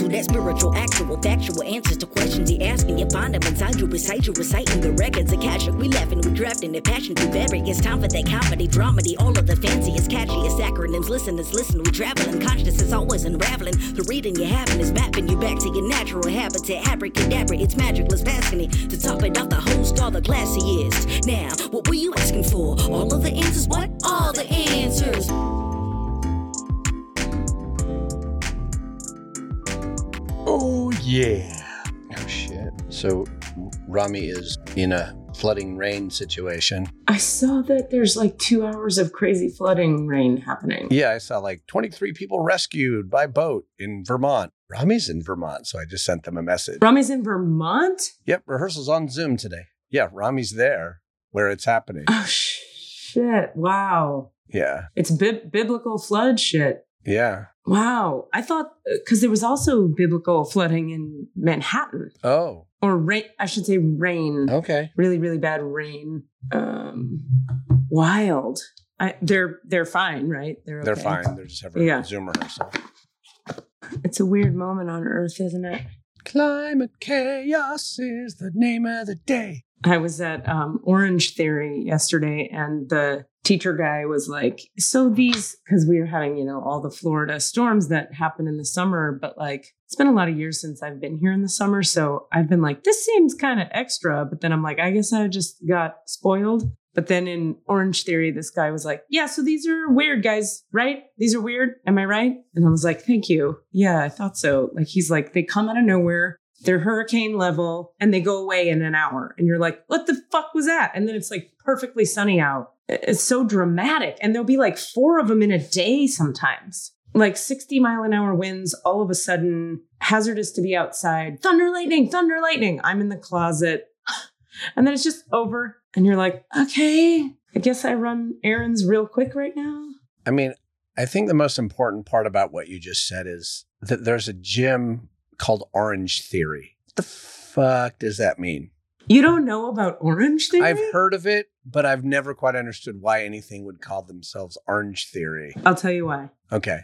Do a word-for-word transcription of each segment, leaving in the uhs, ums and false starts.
to that spiritual, actual, factual answers to questions you're asking. You find them inside you, recite you, reciting the records of cash. We laughing, we drafting the passion to vary. It's time for that comedy, dramedy, all of the fanciest, catchiest acronyms. Listeners, listen, we traveling. Conscious is always unraveling. The reading you're having is mapping you back to your natural habitat. Abracadabra, it's magicless, passing it. To top it off, the host, all the classiest. Now, what were you asking for? All of the answers? What? All the answers. Oh, yeah. Oh, shit. So, Rami is in a flooding rain situation. I saw that there's like two hours of crazy flooding rain happening. Yeah, I saw like twenty-three people rescued by boat in Vermont. Rami's in Vermont, so I just sent them a message. Rami's in Vermont? Yep, rehearsal's on Zoom today. Yeah, Rami's there where it's happening. Oh, shit. Wow. Yeah. It's bi- biblical flood shit. Yeah. Wow. I thought, because there was also biblical flooding in Manhattan. Oh. Or rain, I should say rain. Okay. Really, really bad rain. Um, wild. I, they're they're fine, right? They're okay. They're fine. They're just having a Yeah. Zoom rehearsal. It's a weird moment on Earth, isn't it? Climate chaos is the name of the day. I was at um, Orange Theory yesterday, and the teacher guy was like, so these, because we were having, you know, all the Florida storms that happen in the summer, but like, it's been a lot of years since I've been here in the summer. So I've been like, this seems kind of extra. But then I'm like, I guess I just got spoiled. But then in Orange Theory, this guy was like, yeah, so these are weird, guys, right? These are weird. Am I right? And I was like, thank you. Yeah, I thought so. Like, he's like, they come out of nowhere. They're hurricane level and they go away in an hour. And you're like, what the fuck was that? And then it's like perfectly sunny out. It's so dramatic. And there'll be like four of them in a day sometimes. Like sixty mile an hour winds, all of a sudden, hazardous to be outside. Thunder, lightning, thunder, lightning. I'm in the closet. And then it's just over. And you're like, okay, I guess I run errands real quick right now. I mean, I think the most important part about what you just said is that there's a gym called Orange Theory. What the fuck does that mean? You don't know about Orange Theory? I've heard of it, but I've never quite understood why anything would call themselves Orange Theory. I'll tell you why. Okay.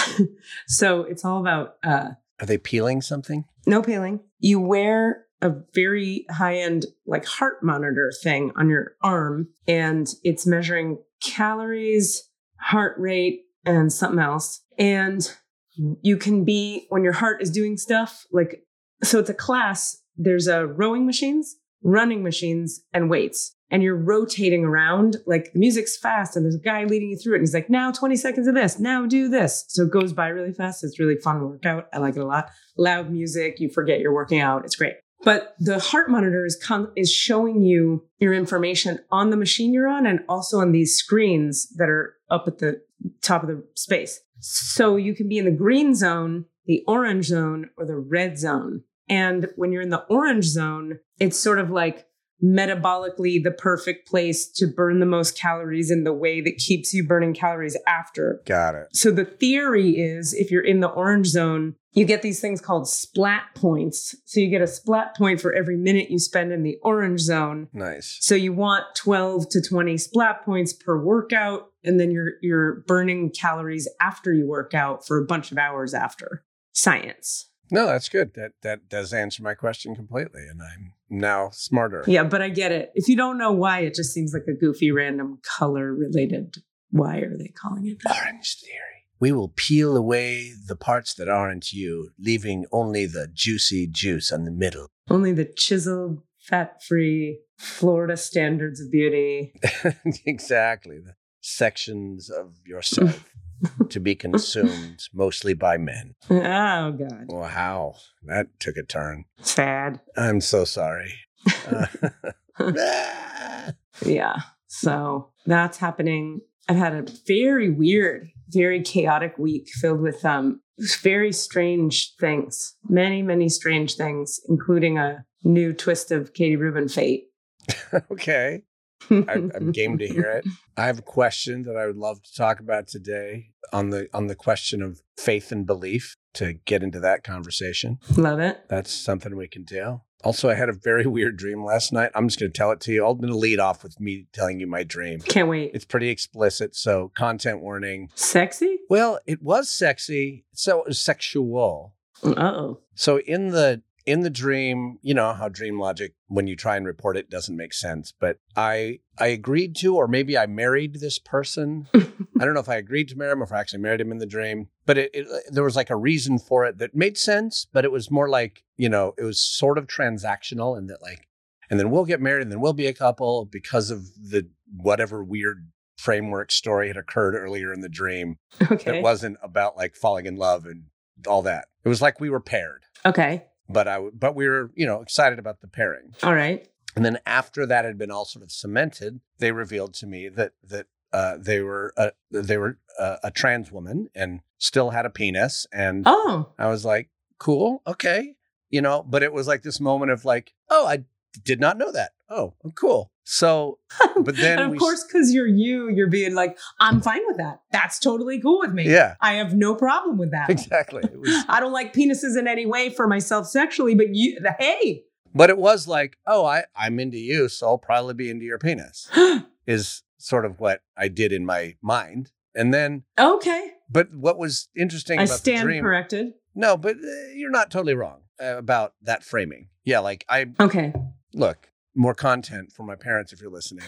So it's all about... Uh, Are they peeling something? No peeling. You wear a very high-end like heart monitor thing on your arm, and it's measuring calories, heart rate, and something else. And you can be, when your heart is doing stuff, like, so it's a class, there's a rowing machines, running machines, and weights. And you're rotating around, like the music's fast and there's a guy leading you through it. And he's like, now twenty seconds of this, now do this. So it goes by really fast. It's really fun workout. I like it a lot. Loud music, you forget you're working out. It's great. But the heart monitor is, con- is showing you your information on the machine you're on and also on these screens that are up at the top of the space. So you can be in the green zone, the orange zone, or the red zone. And when you're in the orange zone, it's sort of like metabolically the perfect place to burn the most calories in the way that keeps you burning calories after. Got it. So the theory is if you're in the orange zone, you get these things called splat points. So you get a splat point for every minute you spend in the orange zone. Nice. So you want twelve to twenty splat points per workout, and then you're you're burning calories after you work out for a bunch of hours after. Science. No, that's good. That that does answer my question completely, and I'm now smarter. Yeah, but I get it. If you don't know why, it just seems like a goofy random color related. Why are they calling it that? Orange Theory. We will peel away the parts that aren't you, leaving only the juicy juice on the middle. Only the chiseled, fat-free Florida standards of beauty. Exactly. The sections of yourself to be consumed mostly by men. Oh, God. Wow. That took a turn. Sad. I'm so sorry. Uh, Yeah. So that's happening. I've had a very weird, very chaotic week filled with um very strange things. Many, many strange things, including a new twist of Katie Rubin fate. Okay. I, I'm game to hear it. I have a question that I would love to talk about today on the on the question of faith and belief, to get into that conversation. Love it. That's something we can do. Also, I had a very weird dream last night. I'm just going to tell it to you. I'm going to lead off with me telling you my dream. Can't wait. It's pretty explicit, so content warning. Sexy? Well, it was sexy, so it was sexual. Uh-oh. So in the in the dream, you know how dream logic, when you try and report it, doesn't make sense. But I I agreed to, or maybe I married this person. I don't know if I agreed to marry him or if I actually married him in the dream. But it, it there was like a reason for it that made sense. But it was more like, you know, it was sort of transactional, and that like, and then we'll get married and then we'll be a couple because of the whatever weird framework story had occurred earlier in the dream. Okay. It wasn't about like falling in love and all that. It was like we were paired. Okay. But I, but we were, you know, excited about the pairing. All right. And then after that had been all sort of cemented, they revealed to me that that uh, they were a, they were a, a trans woman and still had a penis. And Oh. I was like, cool, okay, you know. But it was like this moment of like, oh, I did not know that. Oh, cool. So, but then and of we, course, because you're you, you're being like, I'm fine with that. That's totally cool with me. Yeah, I have no problem with that. exactly. It was, I don't like penises in any way for myself sexually, but you, the, hey. but it was like, oh, I, I'm into you, so I'll probably be into your penis, is sort of what I did in my mind. And then, Okay. but what was interesting I about stand the dream, corrected. no, but uh, you're not totally wrong uh, about that framing. Yeah, like I, Okay. look, more content for my parents if you're listening.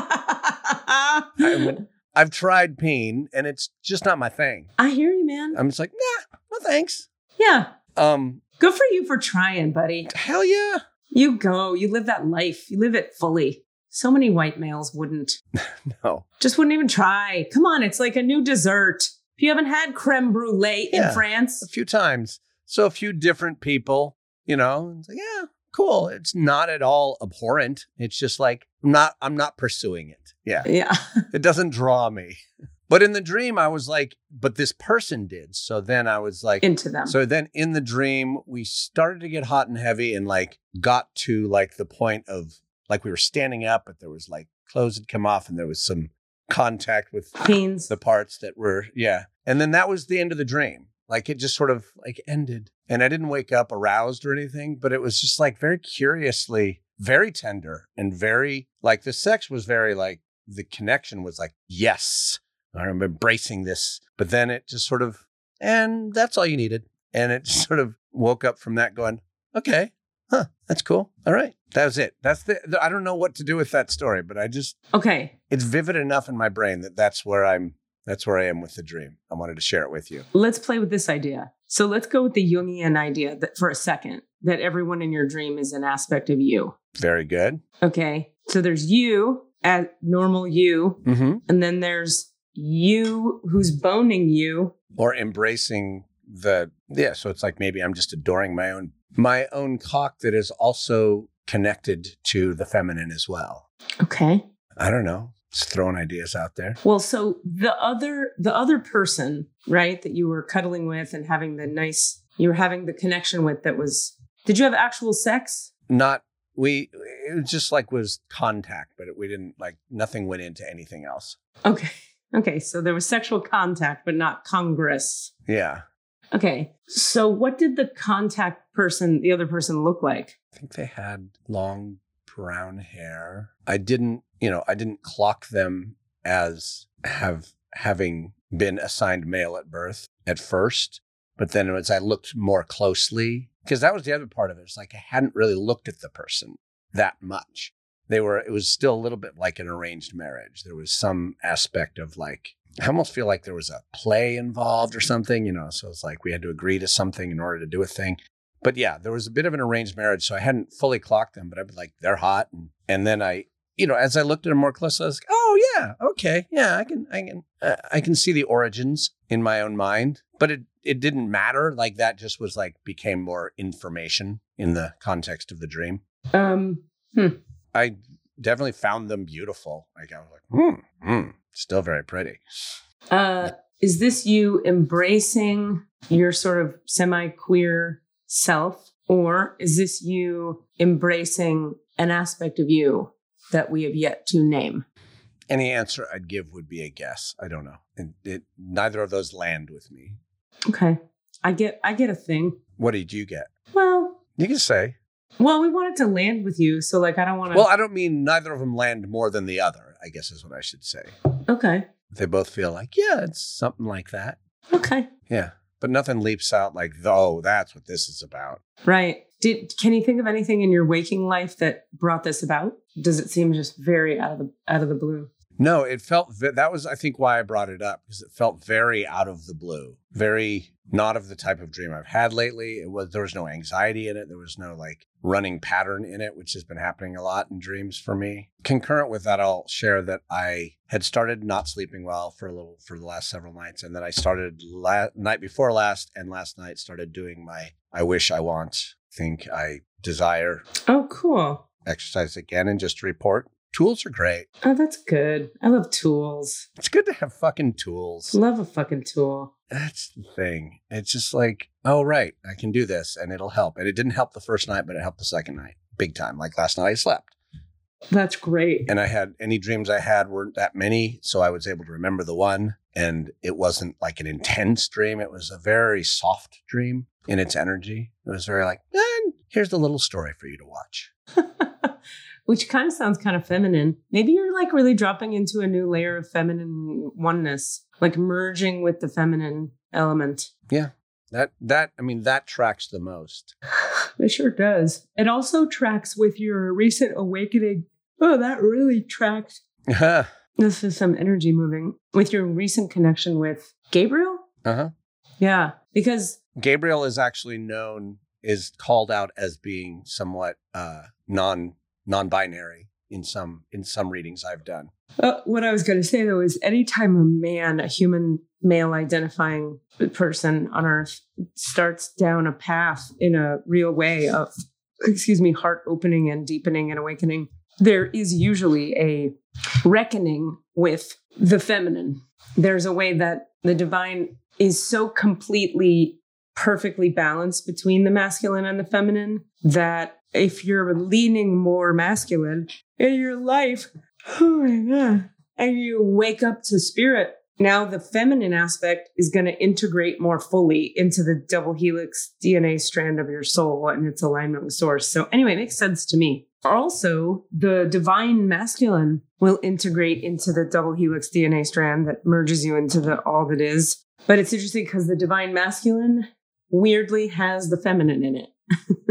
I mean, I've tried peen and it's just not my thing. I hear you, man. I'm just like, nah, no thanks. Yeah. Um, Good for you for trying, buddy. hell yeah. You go. You live that life. You live it fully. So many white males wouldn't. No. Just wouldn't even try. Come on. It's like a new dessert. If you haven't had creme brulee Yeah. in France. A few times. So a few different people, you know, it's like, yeah, cool. It's not at all abhorrent. It's just like, I'm not, I'm not pursuing it. Yeah. Yeah. It doesn't draw me. But in the dream, I was like, but this person did. So then I was like, Into them. so then in the dream, we started to get hot and heavy and like got to like the point of like we were standing up, but there was like clothes had come off and there was some contact with Pains. the parts that were, yeah. And then that was the end of the dream. Like it just sort of like ended. And I didn't wake up aroused or anything, but it was just like very curiously, very tender and very like the sex was very like the connection was like, yes, I'm embracing this. But then it just sort of, and that's all you needed. And it just sort of woke up from that going, okay, huh, that's cool. All right. That was it. That's the, the, I don't know what to do with that story, but I just, Okay. it's vivid enough in my brain that that's where I'm, that's where I am with the dream. I wanted to share it with you. Let's play with this idea. So let's go with the Jungian idea that for a second, that everyone in your dream is an aspect of you. Very good. Okay. So there's you at normal you. Mm-hmm. And then there's you who's boning you. Or embracing the, yeah. So it's like maybe I'm just adoring my own, my own cock that is also connected to the feminine as well. Okay. I don't know. Just throwing ideas out there. Well, so the other the other person, right, that you were cuddling with and having the nice, you were having the connection with that was, did you have actual sex? Not, we, it was just like was contact, but we didn't like, nothing went into anything else. Okay. Okay. So there was sexual contact, but not congress. Yeah. Okay. So what did the contact person, the other person look like? I think they had long brown hair. I didn't, you know, I didn't clock them as have having been assigned male at birth at first. But then as I looked more closely, because that was the other part of it. It's like I hadn't really looked at the person that much. They were, it was still a little bit like an arranged marriage. There was some aspect of like, I almost feel like there was a play involved or something, you know, so it's like we had to agree to something in order to do a thing. But yeah, there was a bit of an arranged marriage, so I hadn't fully clocked them, but I'd be like, they're hot. And, and then I, you know, as I looked at them more closely, I was like, oh yeah, okay, yeah, I can, I can, uh, I can see the origins in my own mind, but it, it didn't matter. Like that just was like, became more information in the context of the dream. Um, hmm. I definitely found them beautiful. Like I was like, hmm, hmm, still very pretty. Uh, is this you embracing your sort of semi-queer self, or is this you embracing an aspect of you that we have yet to name? Any answer I'd give would be a guess. I don't know. And it, neither of those land with me. Okay. I get I get a thing. What did you get? Well, You can say. well, we wanted to land with you, so like I don't want to. Well, I don't mean neither of them land more than the other, I guess is what I should say. Okay. They both feel like, yeah, it's something like that. Okay. Yeah. but nothing leaps out like, oh, that's what this is about. Right. Did can you think of anything in your waking life that brought this about? Does it seem just very out of the out of the blue? No, it felt, that was, I think, why I brought it up, because it felt very out of the blue, very not of the type of dream I've had lately. It was, there was no anxiety in it. There was no like running pattern in it, which has been happening a lot in dreams for me. Concurrent with that, I'll share that I had started not sleeping well for a little, for the last several nights. And then I started la- night before last and last night started doing my, I wish, I want, think, I desire. Oh, cool. Exercise again and just report. Tools are great. Oh, that's good. I love tools. It's good to have fucking tools. Love a fucking tool. That's the thing. It's just like, oh, right, I can do this and it'll help. And it didn't help the first night, but it helped the second night. Big time. Like last night I slept. That's great. And I had, any dreams I had weren't that many. So I was able to remember the one. And it wasn't like an intense dream. It was a very soft dream in its energy. It was very like, eh, here's the little story for you to watch. Which kind of sounds kind of feminine. Maybe you're like really dropping into a new layer of feminine oneness, like merging with the feminine element. Yeah, that, that, I mean, that tracks the most. It sure does. It also tracks with your recent awakening. Oh, that really tracks. This is some energy moving with your recent connection with Gabriel. Uh-huh. Yeah, because Gabriel is actually known, is called out as being somewhat uh, non non-binary in some in some readings I've done. Uh, what I was going to say, though, is anytime a man, a human male identifying person on Earth starts down a path in a real way of, excuse me, heart opening and deepening and awakening, there is usually a reckoning with the feminine. There's a way that the divine is so completely, perfectly balanced between the masculine and the feminine that if you're leaning more masculine in your life, oh my God, and you wake up to spirit, now the feminine aspect is going to integrate more fully into the double helix D N A strand of your soul and its alignment with source. So anyway, it makes sense to me. Also, the divine masculine will integrate into the double helix D N A strand that merges you into the all that is. But it's interesting because the divine masculine weirdly has the feminine in it.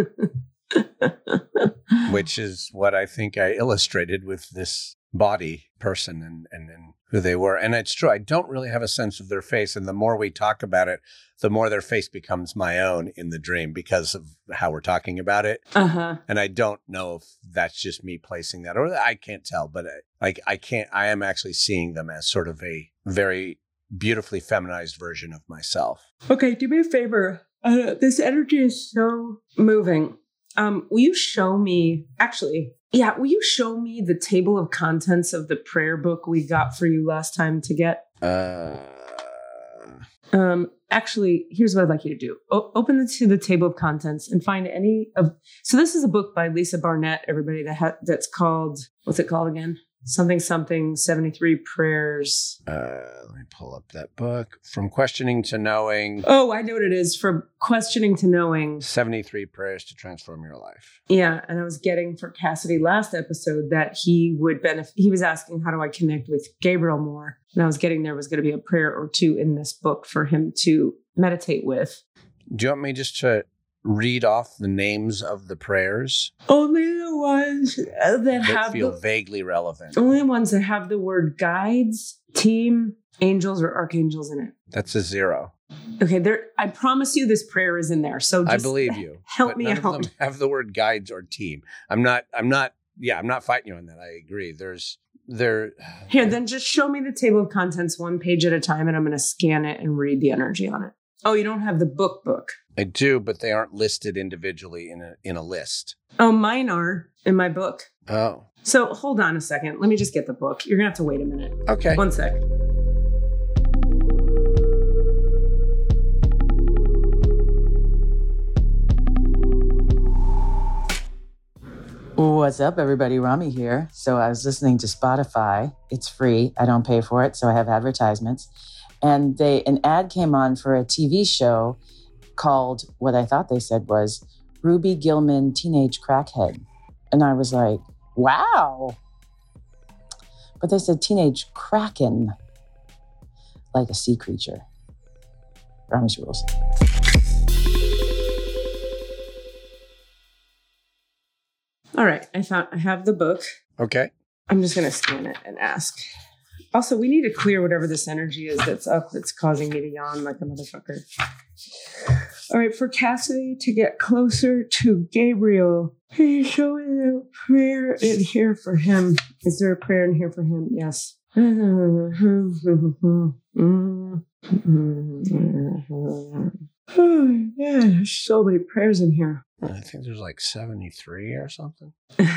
Which is what I think I illustrated with this body person and, and, and who they were. And it's true. I don't really have a sense of their face. And the more we talk about it, the more their face becomes my own in the dream because of how we're talking about it. Uh-huh. And I don't know if that's just me placing that, or I can't tell, but I, like I can't, I am actually seeing them as sort of a very beautifully feminized version of myself. Okay, do me a favor. Uh, this energy is so moving. Um, will you show me, actually, yeah, will you show me the table of contents of the prayer book we got for you last time to get? Uh, um, actually, here's what I'd like you to do. O- open it to the table of contents and find any of, so this is a book by Lisa Barnett, everybody, that ha- that's called, what's it called again? Something, something, seventy-three prayers. Uh, let me pull up that book. From Questioning to Knowing. Oh, I know what it is. From Questioning to Knowing. seventy-three Prayers to Transform Your Life. Yeah. And I was getting for Cassidy last episode that he would benefit. He was asking, how do I connect with Gabriel more? And I was getting there was going to be a prayer or two in this book for him to meditate with. Do you want me just to read off the names of the prayers? Only the ones that, that have feel the, vaguely relevant. Only the ones that have the word guides, team, angels, or archangels in it. That's a zero. Okay, there. I promise you, this prayer is in there. So just I believe you. Help but me none out. Of them have the word guides or team. I'm not. I'm not. Yeah, I'm not fighting you on that. I agree. There's there. Here, then just show me the table of contents one page at a time, and I'm going to scan it and read the energy on it. Oh, you don't have the book book. I do, but they aren't listed individually in a in a list. Oh, mine are in my book. Oh. So hold on a second. Let me just get the book. You're going to have to wait a minute. Okay. One sec. What's up, everybody? Rami here. So I was listening to Spotify. It's free. I don't pay for it, so I have advertisements. And they an ad came on for a T V show called, what I thought they said was, Ruby Gillman Teenage Crackhead. And I was like, wow. But they said Teenage Kraken, like a sea creature. Promise rules. All right. I found, I have the book. Okay. I'm just going to scan it and ask. Also, we need to clear whatever this energy is that's up that's causing me to yawn like a motherfucker. All right. For Cassidy to get closer to Gabriel, he's showing a prayer in here for him. Is there a prayer in here for him? Yes. Oh, yeah, there's so many prayers in here. I think there's like seventy-three or something.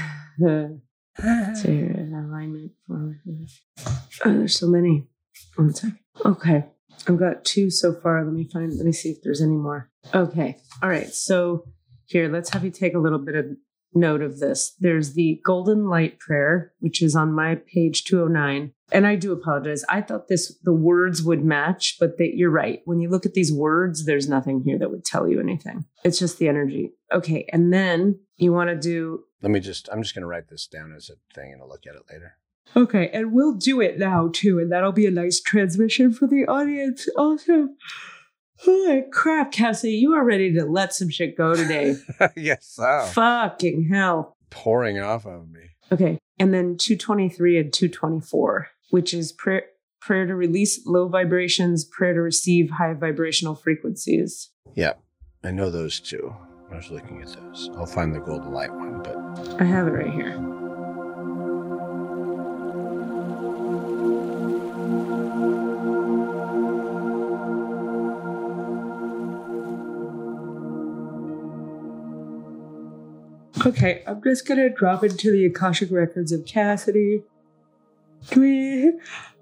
So you're in alignment for oh, there's so many. One second. Okay. I've got two so far. Let me find, let me see if there's any more. Okay. All right. So here, let's have you take a little bit of note of this. There's the Golden Light Prayer, which is on my page two oh nine. And I do apologize. I thought this, the words would match, but they, you're right. When you look at these words, there's nothing here that would tell you anything. It's just the energy. Okay. And then you want to do. Let me just, I'm just going to write this down as a thing and I'll look at it later. Okay. And we'll do it now too. And that'll be a nice transmission for the audience also. Holy crap, Cassie, you are ready to let some shit go today. Yes, so. Fucking hell. Pouring off of me. Okay. And then two twenty-three and two twenty-four, which is prayer, prayer to release low vibrations, prayer to receive high vibrational frequencies. Yeah, I know those two. I was looking at those. I'll find the golden light one, but I have it right here. Okay, I'm just going to drop into the Akashic Records of Cassidy. We...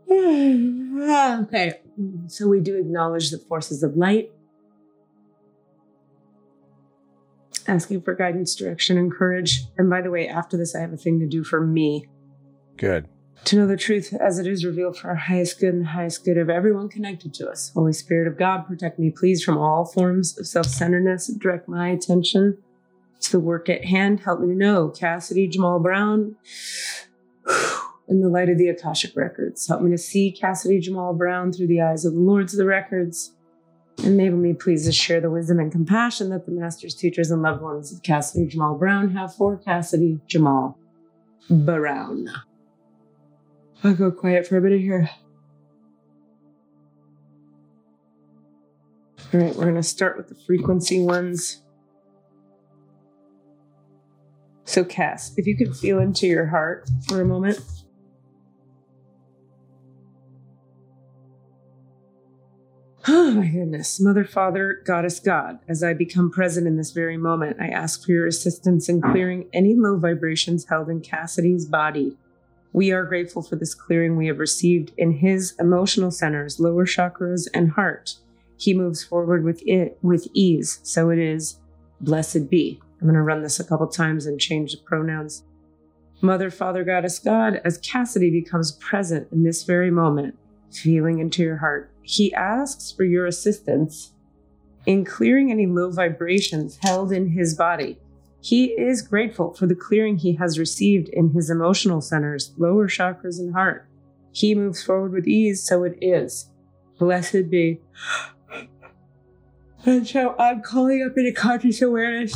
Okay, so we do acknowledge the forces of light. Asking for guidance, direction, and courage. And by the way, after this, I have a thing to do for me. good. To know the truth as it is revealed for our highest good and highest good of everyone connected to us. Holy Spirit of God, protect me, please, from all forms of self-centeredness. Direct my attention to the work at hand. Help me to know Cassidy Jamal Brown in the light of the Akashic Records. Help me to see Cassidy Jamal Brown through the eyes of the Lords of the Records. Enable me, please, to share the wisdom and compassion that the masters, teachers, and loved ones of Cassidy Jamal Brown have for Cassidy Jamal Brown. I'll go quiet for a minute here. All right, we're going to start with the frequency ones. So, Cass, if you could feel into your heart for a moment. Oh, my goodness. Mother, Father, Goddess, God, as I become present in this very moment, I ask for your assistance in clearing any low vibrations held in Cassidy's body. We are grateful for this clearing we have received in his emotional centers, lower chakras, and heart. He moves forward with it with ease, so it is. Blessed be. I'm going to run this a couple times and change the pronouns. Mother, Father, Goddess, God, as Cassidy becomes present in this very moment, feeling into your heart, he asks for your assistance in clearing any low vibrations held in his body. He is grateful for the clearing he has received in his emotional centers, lower chakras, and heart. He moves forward with ease, so it is. Blessed be. And so I'm calling up into conscious awareness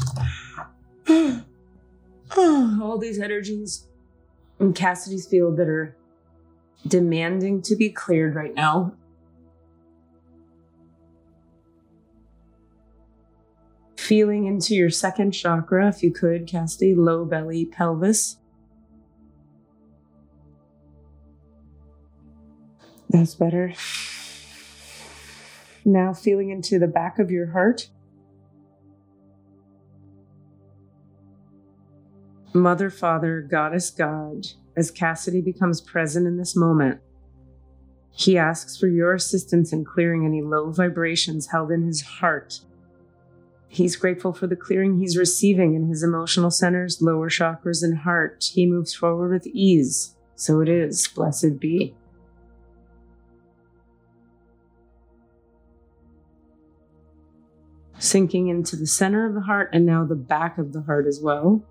all these energies in Cassidy's field that are demanding to be cleared right now. Feeling into your second chakra, if you could, Cassidy, low belly, pelvis. That's better. Now feeling into the back of your heart. Mother, Father, Goddess, God, as Cassidy becomes present in this moment, he asks for your assistance in clearing any low vibrations held in his heart. He's grateful for the clearing he's receiving in his emotional centers, lower chakras, and heart. He moves forward with ease. So it is. Blessed be. Sinking into the center of the heart and now the back of the heart as well.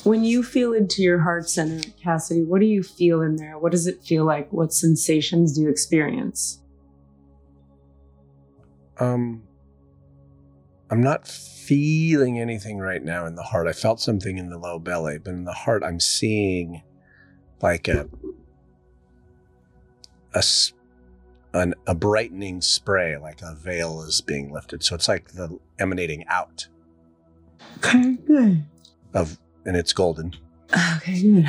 When you feel into your heart center, Cassidy, what do you feel in there? What does it feel like? What sensations do you experience? Um, I'm not feeling anything right now in the heart. I felt something in the low belly, but in the heart, I'm seeing like a a an, a brightening spray, like a veil is being lifted. So it's like the emanating out. Okay, good. Of and it's golden. Okay, good.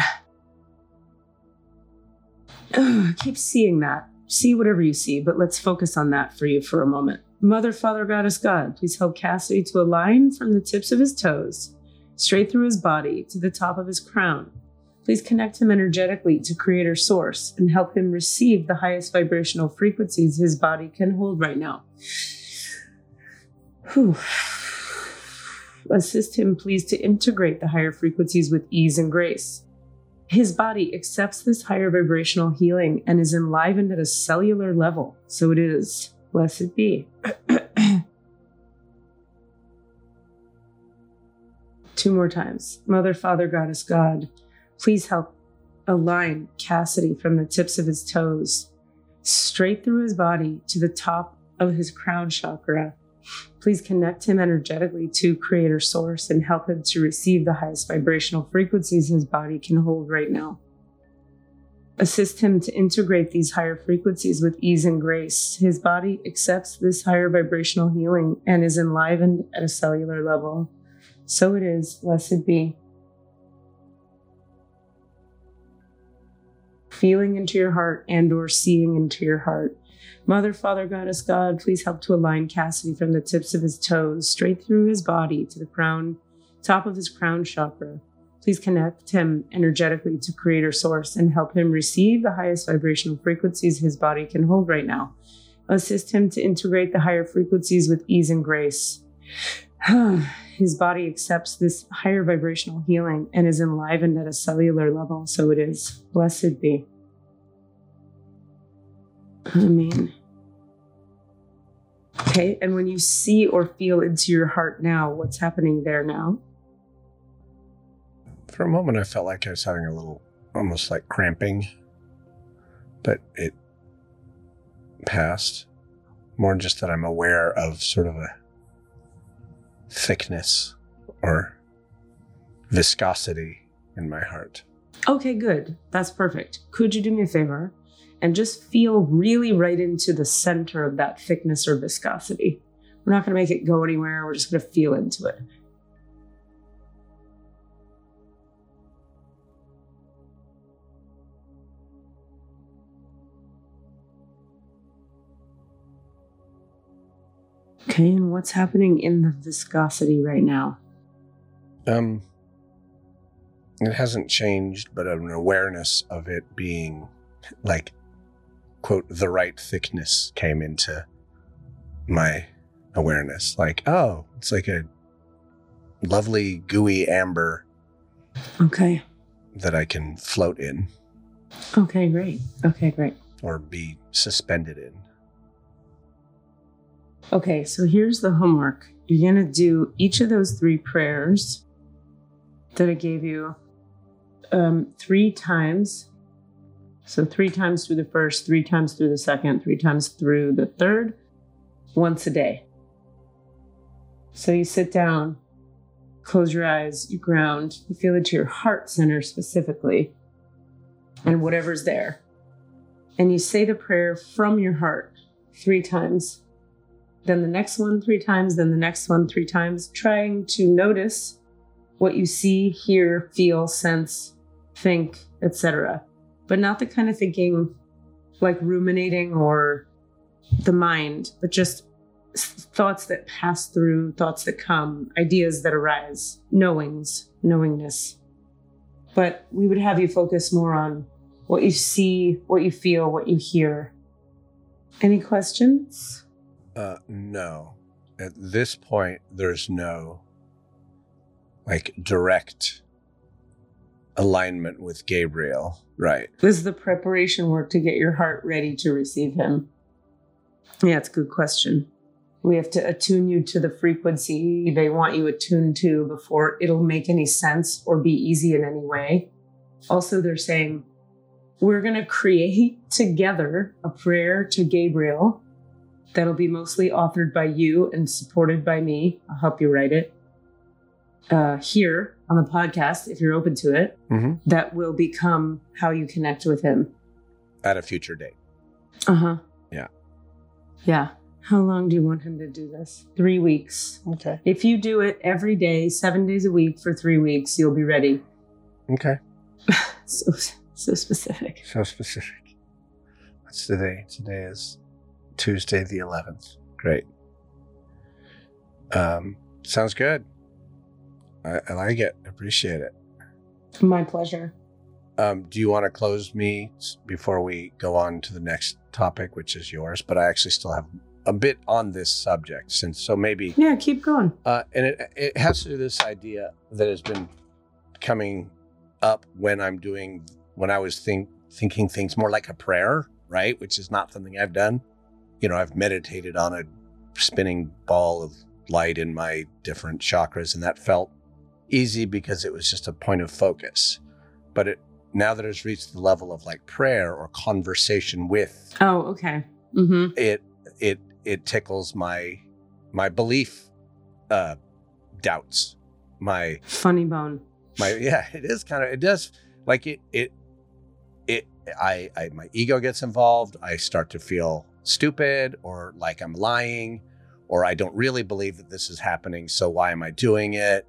Oh, keep seeing that. See whatever you see, but let's focus on that for you for a moment. Mother, Father, Goddess, God, please help Cassidy to align from the tips of his toes, straight through his body to the top of his crown. Please connect him energetically to Creator Source and help him receive the highest vibrational frequencies his body can hold right now. Whew. Assist him, please, to integrate the higher frequencies with ease and grace. His body accepts this higher vibrational healing and is enlivened at a cellular level. So it is. Blessed be. Two more times. Mother, Father, Goddess, God, please help align Cassidy from the tips of his toes, straight through his body to the top of his crown chakra. Please connect him energetically to Creator Source and help him to receive the highest vibrational frequencies his body can hold right now. Assist him to integrate these higher frequencies with ease and grace. His body accepts this higher vibrational healing and is enlivened at a cellular level. So it is. Blessed be. Feeling into your heart and or seeing into your heart. Mother, Father, Goddess, God, please help to align Cassidy from the tips of his toes straight through his body to the crown, top of his crown chakra. Please connect him energetically to Creator Source and help him receive the highest vibrational frequencies his body can hold right now. Assist him to integrate the higher frequencies with ease and grace. His body accepts this higher vibrational healing and is enlivened at a cellular level. So it is. Blessed be. Amen. Okay, and when you see or feel into your heart now, what's happening there now? For a moment, I felt like I was having a little, almost like cramping, but it passed. More just that I'm aware of sort of a thickness or viscosity in my heart. Okay, good. That's perfect. Could you do me a favor and just feel really right into the center of that thickness or viscosity? We're not going to make it go anywhere. We're just going to feel into it. Okay, and what's happening in the viscosity right now? Um, it hasn't changed, but an awareness of it being like, quote, the right thickness came into my awareness. Like, oh, it's like a lovely, gooey amber. Okay. That I can float in. Okay, great. Okay, great. Or be suspended in. Okay, so here's the homework. You're going to do each of those three prayers that I gave you um, three times. So three times through the first, three times through the second, three times through the third, once a day. So you sit down, close your eyes, you ground, you feel into your heart center specifically, and whatever's there. And you say the prayer from your heart three times. Then the next one three times, then the next one three times, trying to notice what you see, hear, feel, sense, think, et cetera. But not the kind of thinking like ruminating or the mind, but just thoughts that pass through, thoughts that come, ideas that arise, knowings, knowingness. But we would have you focus more on what you see, what you feel, what you hear. Any questions? Uh, no. At this point, there's no, like, direct alignment with Gabriel, right? This is the preparation work to get your heart ready to receive him. Yeah, it's a good question. We have to attune you to the frequency they want you attuned to before it'll make any sense or be easy in any way. Also, they're saying, we're going to create together a prayer to Gabriel that'll be mostly authored by you and supported by me. I'll help you write it. Uh, here on the podcast, if you're open to it, Mm-hmm. that will become how you connect with him. At a future date. Uh-huh. Yeah. Yeah. How long do you want him to do this? Three weeks. Okay. If you do it every day, seven days a week for three weeks, you'll be ready. Okay. So, so specific. So specific. What's today? Today is Tuesday the eleventh. Great. Um, sounds good. I, I like it. Appreciate it. My pleasure. Um, do you want to close me before we go on to the next topic, which is yours? But I actually still have a bit on this subject, since so maybe. Yeah, keep going. Uh, and it it has to do with this idea that has been coming up when I'm doing when I was think thinking things more like a prayer, right? Which is not something I've done. You know, I've meditated on a spinning ball of light in my different chakras, and that felt easy because it was just a point of focus. But it now that it's reached the level of like prayer or conversation with, Oh, okay. Mm-hmm. it it it tickles my my belief uh doubts, my Funny bone. my yeah, it is kind of it does like it it it I I my ego gets involved. I start to feel stupid or like I'm lying, or I don't really believe that this is happening, so why am I doing it?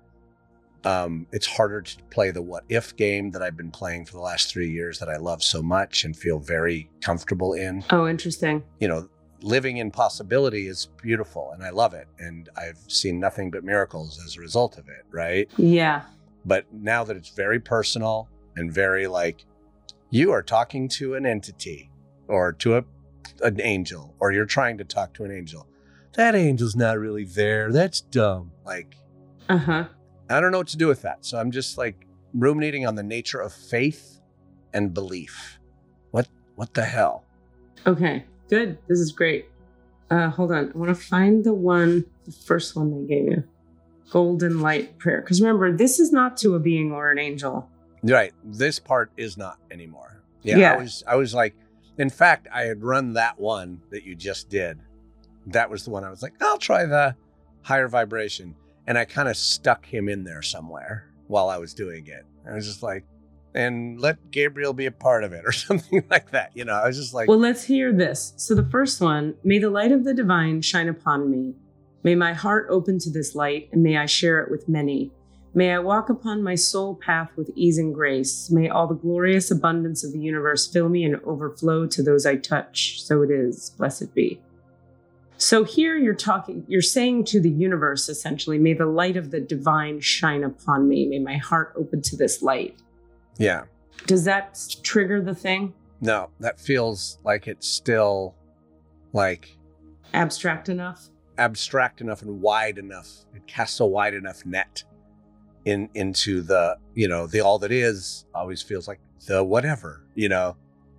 Um, it's harder to play the what if game that I've been playing for the last three years that I love so much and feel very comfortable in. Oh, interesting. You know, living in possibility is beautiful and I love it. And I've seen nothing but miracles as a result of it, right? Yeah. But now that it's very personal and very like, you are talking to an entity or to a an angel, or you're trying to talk to an angel. That angel's not really there. That's dumb. Like, Uh-huh. I don't know what to do with that. So I'm just like ruminating on the nature of faith and belief. What what the hell? Okay, good. This is great. Uh, hold on. I want to find the one, the first one they gave you. Golden light prayer. Because remember, this is not to a being or an angel. Right. This part is not anymore. Yeah, Yeah. I was I was like, in fact, I had run that one that you just did. That was the one I was like, I'll try the higher vibration. And I kind of stuck him in there somewhere while I was doing it. I was just like, and let Gabriel be a part of it or something like that. You know, I was just like, Well, let's hear this. So the first one, may the light of the divine shine upon me. May my heart open to this light, and may I share it with many. May I walk upon my soul path with ease and grace. May all the glorious abundance of the universe fill me and overflow to those I touch. So it is. Blessed be. So here you're talking, you're saying to the universe, essentially, may the light of the divine shine upon me. May my heart open to this light. yeah, Does that trigger the thing? no, that feels like it's still like Abstract enough? abstract enough and wide enough. It casts a wide enough net in into the, you know, the all that is always feels like the whatever, you know,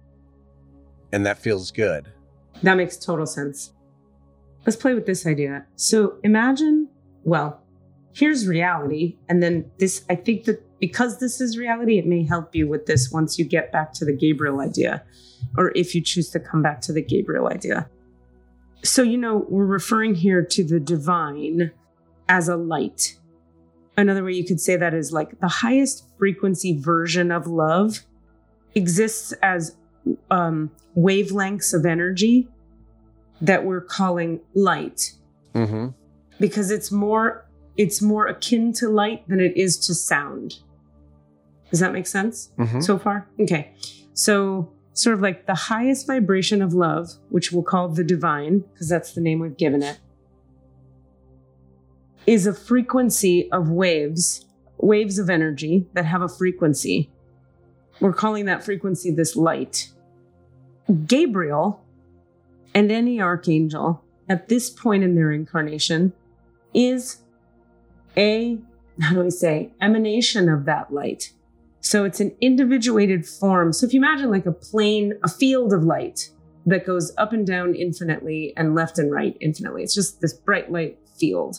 and that feels good. That makes total sense. Let's play with this idea. So imagine, well, here's reality. And then this, I think that because this is reality, it may help you with this once you get back to the Gabriel idea, or if you choose to come back to the Gabriel idea. So, you know, we're referring here to the divine as a light. Another way you could say that is like the highest frequency version of love exists as um, wavelengths of energy that we're calling light, Mm-hmm. because it's more it's more akin to light than it is to sound. Does that make sense Mm-hmm. so far? Okay. So sort of like the highest vibration of love, which we'll call the divine, because that's the name we've given it, is a frequency of waves, waves of energy that have a frequency. We're calling that frequency this light. Gabriel and any archangel at this point in their incarnation is a, how do I say, emanation of that light. So it's an individuated form. So if you imagine like a plane, a field of light, that goes up and down infinitely and left and right infinitely. It's just this bright light field.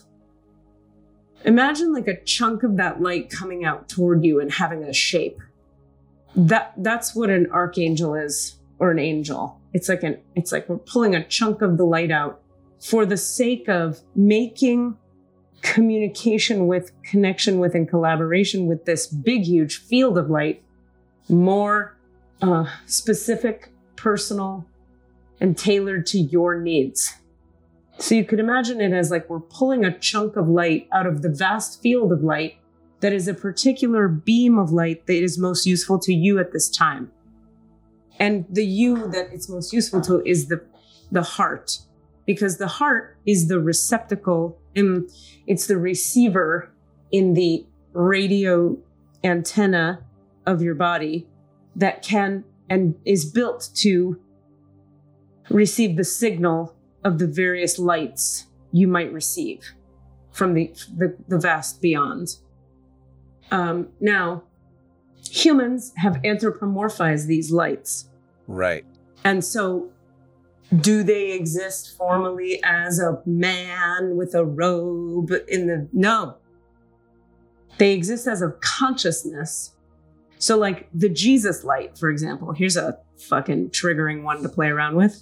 Imagine like a chunk of that light coming out toward you and having a shape. That that's what an archangel is, or an angel. It's like an it's like we're pulling a chunk of the light out for the sake of making communication with, connection with, and collaboration with this big, huge field of light more uh, specific, personal, and tailored to your needs. So you could imagine it as like we're pulling a chunk of light out of the vast field of light that is a particular beam of light that is most useful to you at this time. And the you that it's most useful to is the, the heart, because the heart is the receptacle, and it's the receiver in the radio antenna of your body that can and is built to receive the signal of the various lights you might receive from the, the, the vast beyond. Um, now, humans have anthropomorphized these lights. Right. And so do they exist formally as a man with a robe in the... No. They exist as a consciousness. So like the Jesus light, for example, here's a fucking triggering one to play around with.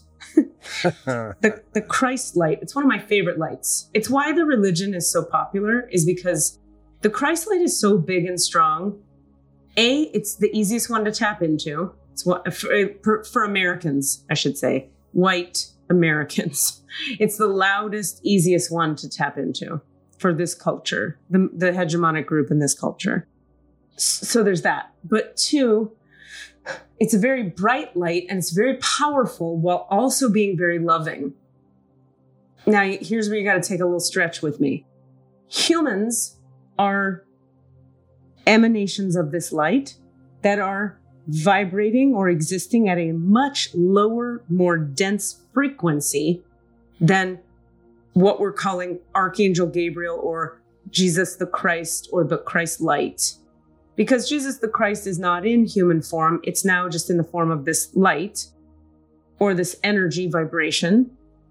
the, the Christ light, it's one of my favorite lights. It's why the religion is so popular, is because the Christ light is so big and strong. A, it's the easiest one to tap into. It's what for, for Americans, I should say, white Americans. It's the loudest, easiest one to tap into for this culture, the, the hegemonic group in this culture. So there's that. But two, it's a very bright light and it's very powerful while also being very loving. Now, here's where you got to take a little stretch with me. Humans are emanations of this light that are vibrating or existing at a much lower, more dense frequency than what we're calling Archangel Gabriel or Jesus the Christ or the Christ light. Because Jesus the Christ is not in human form, it's now just in the form of this light or this energy vibration.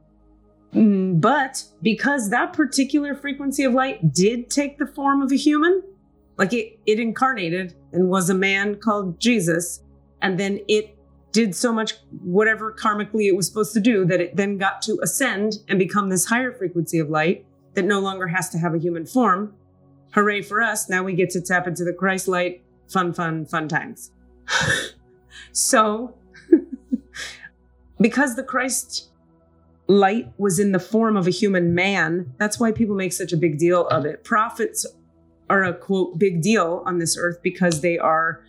But because that particular frequency of light did take the form of a human, like it, it incarnated and was a man called Jesus, and then it did so much whatever karmically it was supposed to do that it then got to ascend and become this higher frequency of light that no longer has to have a human form. Hooray for us. Now we get to tap into the Christ light. Fun, fun, fun times. So, because the Christ light was in the form of a human man, that's why people make such a big deal of it. Prophets are a, quote, big deal on this earth because they are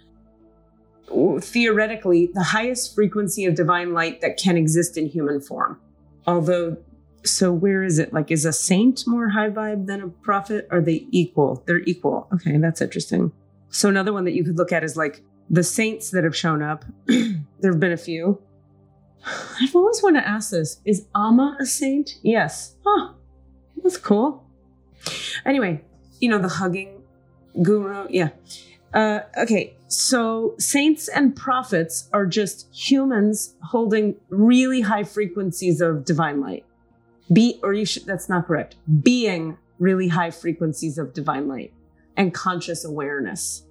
theoretically the highest frequency of divine light that can exist in human form. Although, so where is it? Like, is a saint more high vibe than a prophet? Are they equal? They're equal. Okay, that's interesting. So another one that you could look at is like the saints that have shown up. There have been a few. I've always wanted to ask this. Is Amma a saint? Yes. Huh. That's cool. Anyway, you know, the hugging guru. Yeah. Uh, okay. So saints and prophets are just humans holding really high frequencies of divine light. Be, or you should, that's not correct. Being really high frequencies of divine light and conscious awareness,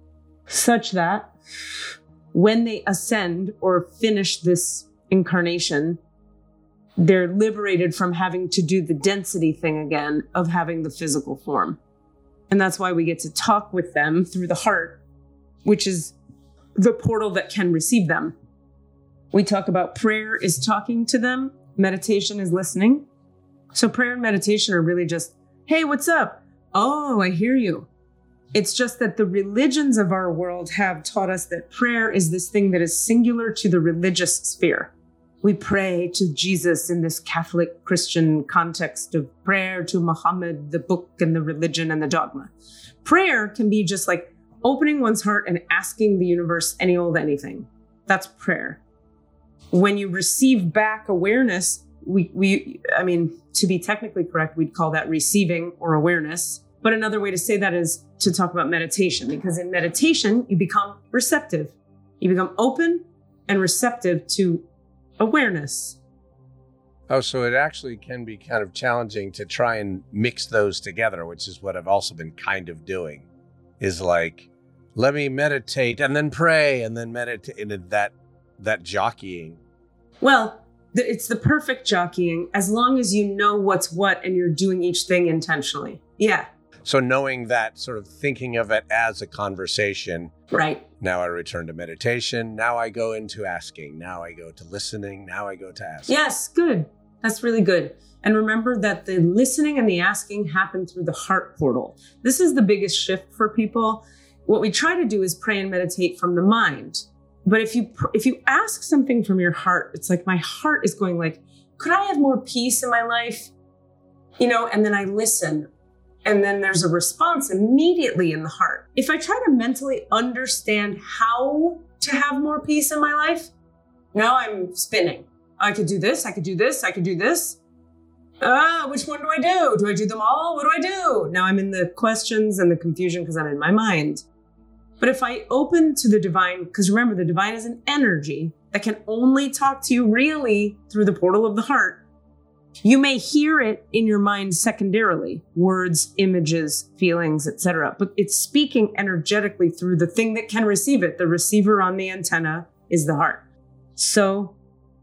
such that when they ascend or finish this incarnation, they're liberated from having to do the density thing again of having the physical form. And that's why we get to talk with them through the heart, which is the portal that can receive them. We talk about prayer is talking to them. Meditation is listening. So prayer and meditation are really just, hey, what's up? Oh, I hear you. It's just that the religions of our world have taught us that prayer is this thing that is singular to the religious sphere. We pray to Jesus in this Catholic Christian context of prayer to Muhammad, the book and the religion and the dogma. Prayer can be just like opening one's heart and asking the universe any old anything. That's prayer. When you receive back awareness, we, we, I mean, to be technically correct, we'd call that receiving or awareness. But another way to say that is to talk about meditation, because in meditation, you become receptive. You become open and receptive to awareness. Oh, so it actually can be kind of challenging to try and mix those together, which is what I've also been kind of doing, is like, let me meditate and then pray and then meditate, and that that jockeying. Well, th- it's the perfect jockeying as long as you know what's what and you're doing each thing intentionally. Yeah. So knowing that, sort of thinking of it as a conversation. Right. Now I return to meditation. Now I go into asking. Now I go to listening. Now I go to asking. Yes, good. That's really good. And remember that the listening and the asking happen through the heart portal. This is the biggest shift for people. What we try to do is pray and meditate from the mind. But if you if you ask something from your heart, it's like my heart is going like, could I have more peace in my life? You know, and then I listen. And then there's a response immediately in the heart. If I try to mentally understand how to have more peace in my life, now I'm spinning. I could do this, I could do this, I could do this. Ah, which one do I do? Do I do them all? What do I do? Now I'm in the questions and the confusion because I'm in my mind. But if I open to the divine, because remember, the divine is an energy that can only talk to you really through the portal of the heart. You may hear it in your mind secondarily, words, images, feelings, et cetera. But it's speaking energetically through the thing that can receive it. The receiver on the antenna is the heart. So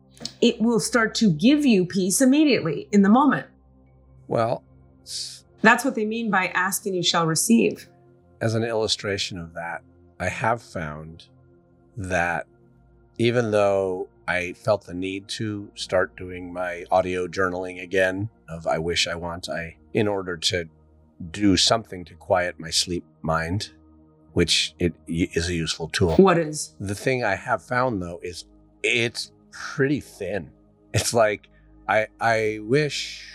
it will start to give you peace immediately in the moment. Well, that's what they mean by ask and you shall receive. As an illustration of that, I have found that even though I felt the need to start doing my audio journaling again of I wish, I want, I, in order to do something to quiet my sleep mind, which it is a useful tool. What is? The thing I have found though is it's pretty thin. It's like, I I wish,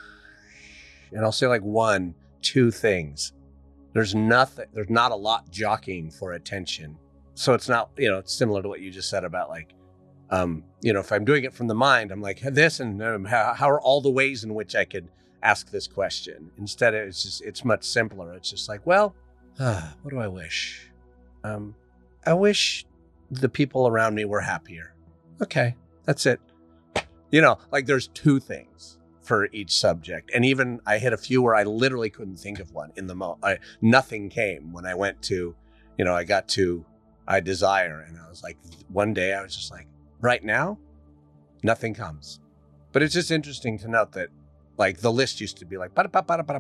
and I'll say like one, two things. There's nothing, there's not a lot jockeying for attention. So it's not, you know, it's similar to what you just said about like, um, you know, if I'm doing it from the mind, I'm like this, and um, how, how are all the ways in which I could ask this question? Instead, it's just, it's much simpler. It's just like, well, uh, what do I wish? Um, I wish the people around me were happier. Okay, that's it. You know, like there's two things for each subject. And even I hit a few where I literally couldn't think of one in the mo. I, nothing came when I went to, you know, I got to I desire. And I was like, one day I was just like, right now, nothing comes. But it's just interesting to note that like the list used to be like, and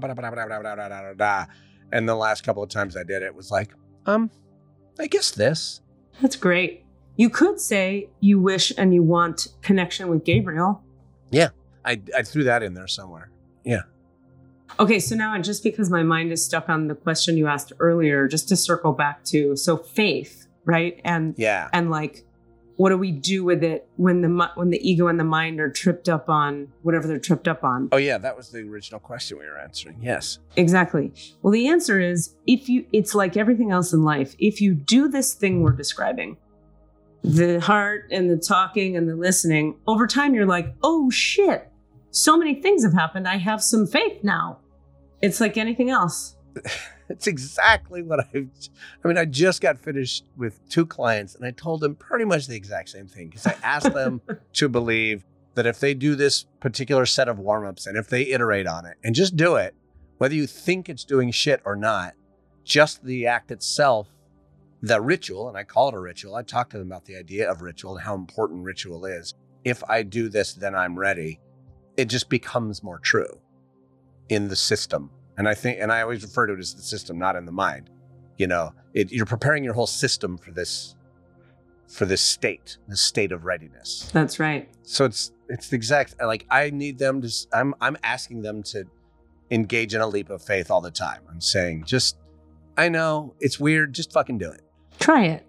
the last couple of times I did it was like, um, I guess this. That's great. You could say you wish and you want connection with Gabriel. Yeah, I, I threw that in there somewhere. Yeah. Okay, so now just because my mind is stuck on the question you asked earlier, just to circle back to, so faith, right? And yeah, and like, what do we do with it when the when the ego and the mind are tripped up on whatever they're tripped up on? Oh yeah, that was the original question we were answering. Yes, exactly. Well, the answer is if you, it's like everything else in life. If you do this thing we're describing, the heart and the talking and the listening, over time you're like, oh shit, so many things have happened. I have some faith now. It's like anything else. It's exactly what I've, I mean, I just got finished with two clients and I told them pretty much the exact same thing because I asked them to believe that if they do this particular set of warm-ups and if they iterate on it and just do it, whether you think it's doing shit or not, just the act itself, the ritual, and I call it a ritual. I talked to them about the idea of ritual and how important ritual is. If I do this, then I'm ready. It just becomes more true in the system. And I think, and I always refer to it as the system, not in the mind. You know, it, you're preparing your whole system for this, for this state, this state of readiness. That's right. So it's it's the exact, like I need them to, I'm I'm asking them to engage in a leap of faith all the time. I'm saying, just, I know it's weird, just fucking do it. Try it.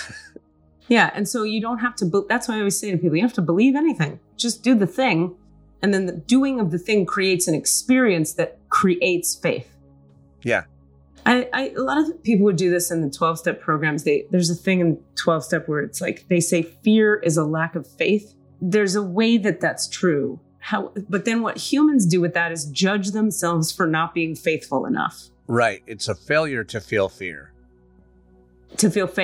Yeah, and so you don't have to, be- that's why I always say to people, you don't have to believe anything. Just do the thing. And then the doing of the thing creates an experience that creates faith. Yeah. I, I a lot of people would do this in the twelve-step programs. They there's a thing in twelve-step where it's like they say fear is a lack of faith. There's a way that that's true. How, but then what humans do with that is judge themselves for not being faithful enough. Right. It's a failure to feel fear. To feel faith.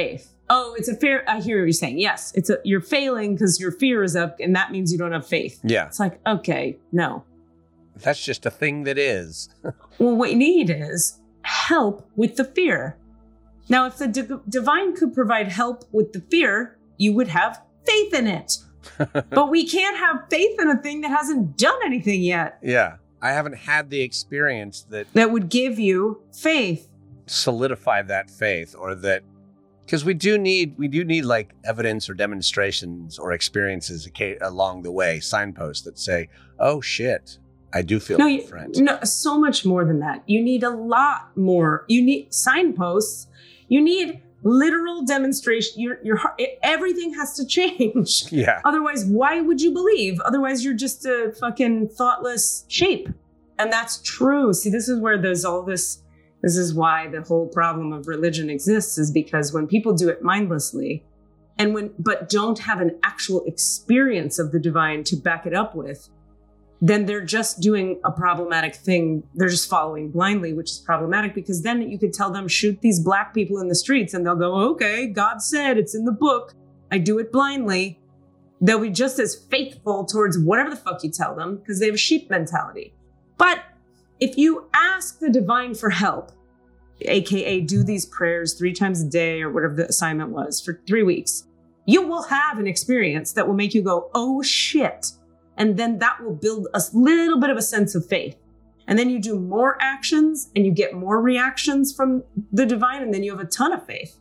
Oh, it's a fear. I hear what you're saying. Yes, it's a you're failing because your fear is up, and that means you don't have faith. Yeah. It's like, okay, no. That's just a thing that is. Well, what you need is help with the fear. Now, if the di- divine could provide help with the fear, you would have faith in it. But we can't have faith in a thing that hasn't done anything yet. Yeah. I haven't had the experience that That would give you faith. solidified that faith, or that, because we do need, we do need like evidence or demonstrations or experiences aca- along the way, signposts that say, oh shit, I do feel No, you, different. no, so much more than that. You need a lot more. You need signposts. You need literal demonstration. Your, your heart, everything has to change. Yeah. Otherwise, why would you believe? Otherwise, you're just a fucking thoughtless shape. And that's true. See, this is where there's all this. This is why the whole problem of religion exists, is because when people do it mindlessly and when, but don't have an actual experience of the divine to back it up with, then they're just doing a problematic thing. They're just following blindly, which is problematic, because then you could tell them, shoot these black people in the streets, and they'll go, okay, God said, it's in the book. I do it blindly. They'll be just as faithful towards whatever the fuck you tell them, because they have a sheep mentality. But if you ask the divine for help, A K A do these prayers three times a day or whatever the assignment was for three weeks, you will have an experience that will make you go, oh shit. And then that will build a little bit of a sense of faith. And then you do more actions and you get more reactions from the divine, and then you have a ton of faith.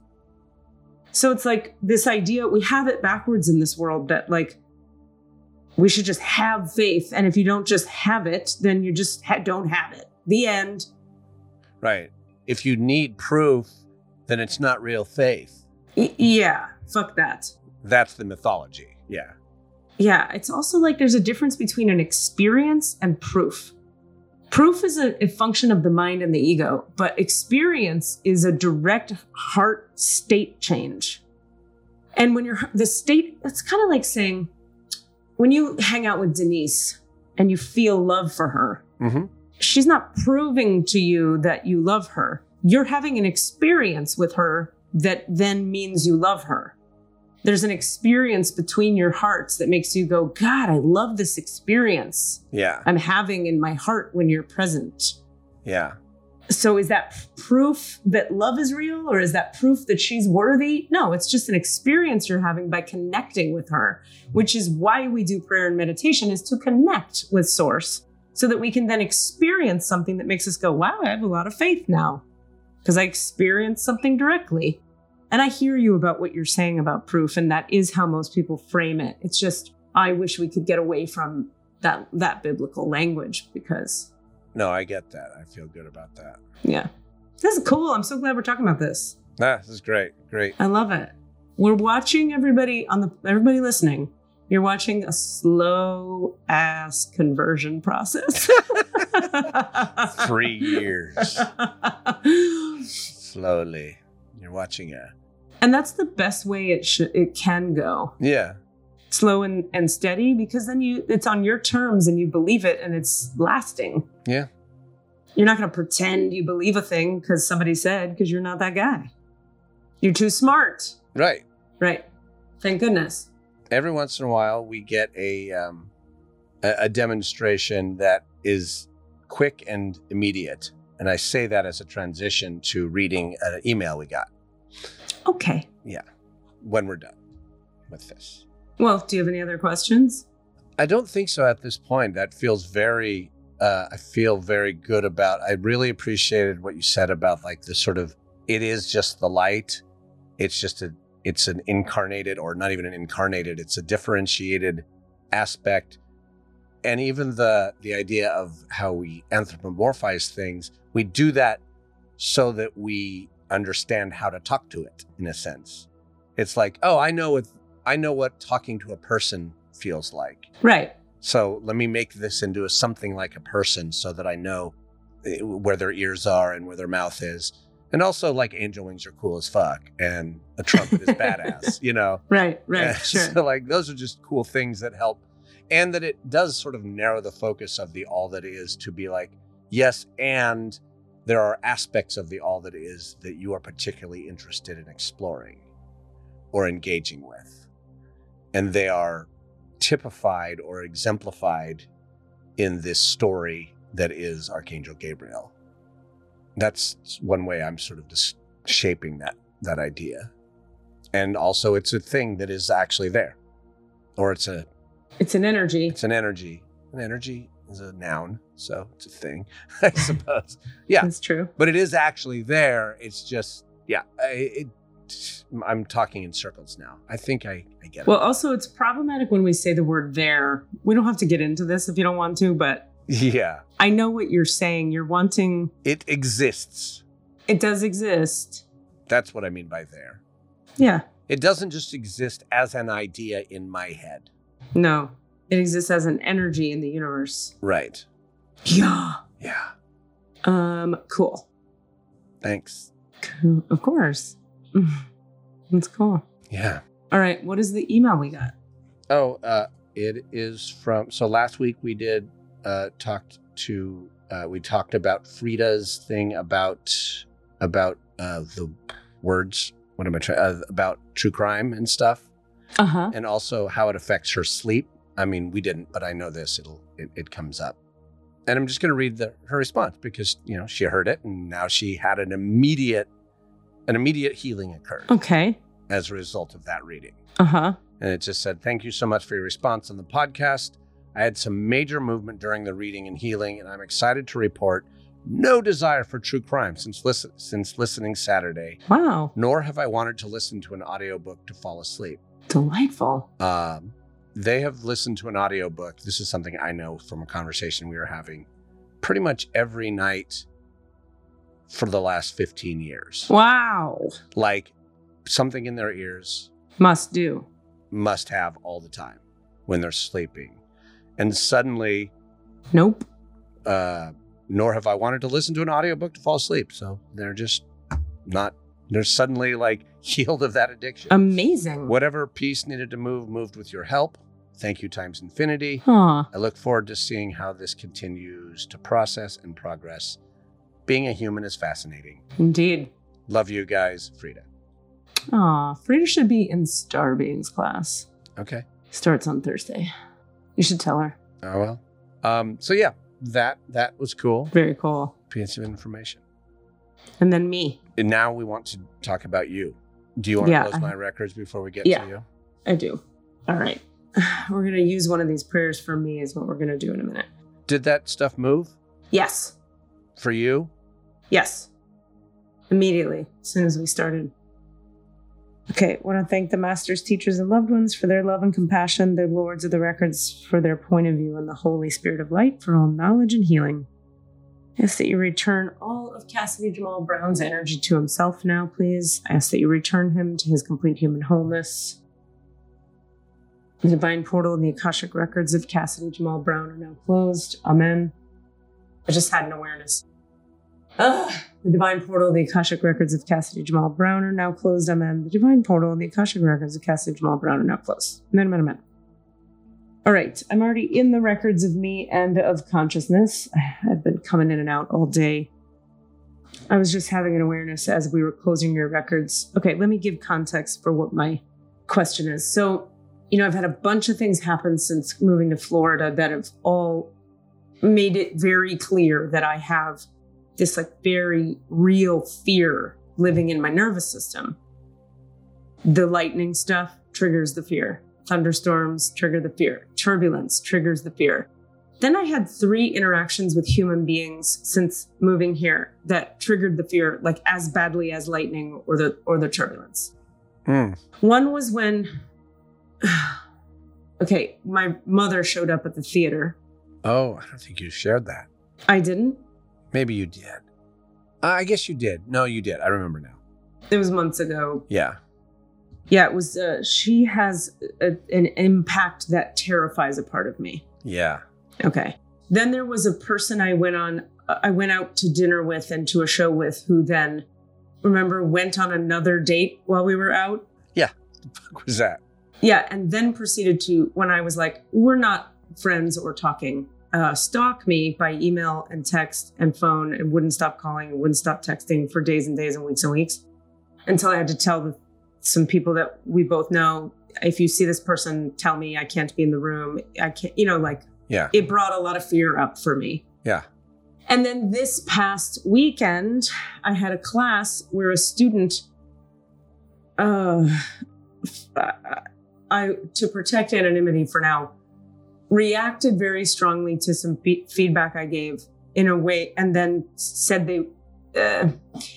So it's like this idea, we have it backwards in this world that like, we should just have faith. And if you don't just have it, then you just ha- don't have it. The end. Right. If you need proof, then it's not real faith. Y- yeah, fuck that. That's the mythology. Yeah. Yeah, it's also like there's a difference between an experience and proof. Proof is a, a function of the mind and the ego, but experience is a direct heart state change. And when you're the state, it's kind of like saying, when you hang out with Denise and you feel love for her, Mm-hmm. she's not proving to you that you love her. You're having an experience with her that then means you love her. There's an experience between your hearts that makes you go, God, I love this experience Yeah. I'm having in my heart when you're present. Yeah. So is that proof that love is real, or is that proof that she's worthy? No, it's just an experience you're having by connecting with her, which is why we do prayer and meditation, is to connect with Source so that we can then experience something that makes us go, wow, I have a lot of faith now because I experienced something directly. And I hear you about what you're saying about proof, and that is how most people frame it. It's just, I wish we could get away from that, that biblical language, because No, I get that. I feel good about that. yeah. This is cool. I'm so glad we're talking about this. Ah, this is great. Great. I love it. We're watching everybody on the everybody listening. You're watching a slow ass conversion process. Three years. Slowly. You're watching a. And that's the best way it should it can go. Yeah. Slow and, and steady, because then you it's on your terms and you believe it and it's lasting. Yeah. You're not going to pretend you believe a thing because somebody said, because you're not that guy. You're too smart. Right. Right. Thank goodness. Every once in a while, we get a um, a, a demonstration that is quick and immediate, and I say that as a transition to reading an email we got. Okay. Yeah. When we're done with this. Well, do you have any other questions? I don't think so at this point. That feels very, uh, I feel very good about, I really appreciated what you said about like the sort of, it is just the light. It's just a, it's an incarnated, or not even an incarnated, it's a differentiated aspect. And even the, the idea of how we anthropomorphize things, we do that so that we understand how to talk to it, in a sense. It's like, oh, I know what, I know what talking to a person feels like. Right. So let me make this into a, something like a person so that I know where their ears are and where their mouth is. And also, like, angel wings are cool as fuck, and a trumpet is badass, you know? Right, right, And sure. So, like, those are just cool things that help. And that it does sort of narrow the focus of the all that is to be like, yes, and there are aspects of the all that is that you are particularly interested in exploring. or engaging with. And they are typified or exemplified in this story that is Archangel Gabriel. That's one way I'm sort of just shaping that, that idea. And also it's a thing that is actually there. Or it's a... It's an energy. It's an energy. An energy is a noun, so it's a thing, I suppose. Yeah. That's true. But it is actually there. It's just, yeah, I, it, I'm talking in circles now. I think I, I get Well, it. also it's problematic when we say the word there. We don't have to get into this if you don't want to, but Yeah. I know what you're saying. You're wanting... It exists. It does exist. That's what I mean by there. Yeah. It doesn't just exist as an idea in my head. No. It exists as an energy in the universe. Right. Yeah. Yeah. Um, cool. Thanks. Cool. Of course. That's cool. Yeah. All right. What is the email we got? Oh, uh, it is from, so last week we did, uh, talked to, uh, we talked about Frida's thing about, about, uh, the words, what am I trying, uh, about true crime and stuff. Uh-huh. And also how it affects her sleep. I mean, we didn't, but I know this, it'll, it, it comes up. And I'm just going to read the, her response because, you know, she heard it and now she had an immediate, an immediate healing occurred Okay. as a result of that reading. Uh-huh. And it just said, thank you so much for your response on the podcast. I had some major movement during the reading and healing, and I'm excited to report no desire for true crime since listen, since listening Saturday, Wow. nor have I wanted to listen to an audiobook to fall asleep. Delightful. Um, they have listened to an audiobook. This is something I know from a conversation we were having pretty much every night for the last fifteen years. Wow. Like something in their ears Must do. must have all the time when they're sleeping. And suddenly, Nope. uh, nor have I wanted to listen to an audiobook to fall asleep. So they're just not, they're suddenly like healed of that addiction. Amazing. Whatever piece needed to move, moved with your help. Thank you times infinity. Huh. I look forward to seeing how this continues to process and progress. Being a human is fascinating. Indeed. Love you guys, Frida. Aw, Frida should be in Star Beings class. Okay. Starts on Thursday. You should tell her. Oh, well. Um, so yeah, that, that was cool. Very cool. Piece of information. And then me. And now we want to talk about you. Do you want Yeah, to close I- my records before we get Yeah. to you? I do. All right. We're going to use one of these prayers for me is what we're going to do in a minute. Did that stuff move Yes. for you? Yes. Immediately, as soon as we started. Okay, want to thank the masters, teachers, and loved ones for their love and compassion, the lords of the records for their point of view, and the Holy Spirit of Light for all knowledge and healing. I ask that you return all of Cassidy Jamal Brown's energy to himself now, please. I ask that you return him to his complete human wholeness. The divine portal and the Akashic records of Cassidy Jamal Brown are now closed. Amen. I just had an awareness. Ugh. The divine portal and the Akashic records of Cassidy Jamal Brown are now closed. Amen. The divine portal and the Akashic records of Cassidy Jamal Brown are now closed. Amen, amen, amen. All right. I'm already in the records of me and of consciousness. I've been coming in and out all day. I was just having an awareness as we were closing your records. Okay, let me give context for what my question is. So, you know, I've had a bunch of things happen since moving to Florida that have all made it very clear that I have this like very real fear living in my nervous system. The lightning stuff triggers the fear. Thunderstorms trigger the fear. Turbulence triggers the fear. Then I had three interactions with human beings since moving here that triggered the fear like as badly as lightning or the or the turbulence. Mm. One was when okay, my mother showed up at the theater. Oh, I don't think you shared that. I didn't. Maybe you did. Uh, I guess you did. No, you did. I remember now. It was months ago. Yeah. Yeah, it was, uh, she has a, an impact that terrifies a part of me. Yeah. Okay. Then there was a person I went on, I went out to dinner with and to a show with who then, remember, went on another date while we were out. Yeah. What the fuck was that? Yeah. And then proceeded to, when I was like, we're not friends or talking, uh, stalk me by email and text and phone and wouldn't stop calling and wouldn't stop texting for days and days and weeks and weeks until I had to tell the some people that we both know. If you see this person, tell me I can't be in the room. I can't, you know, like, Yeah. it brought a lot of fear up for me. Yeah. And then this past weekend, I had a class where a student, uh, I, to protect anonymity for now, reacted very strongly to some fe- feedback I gave in a way, and then said they, uh,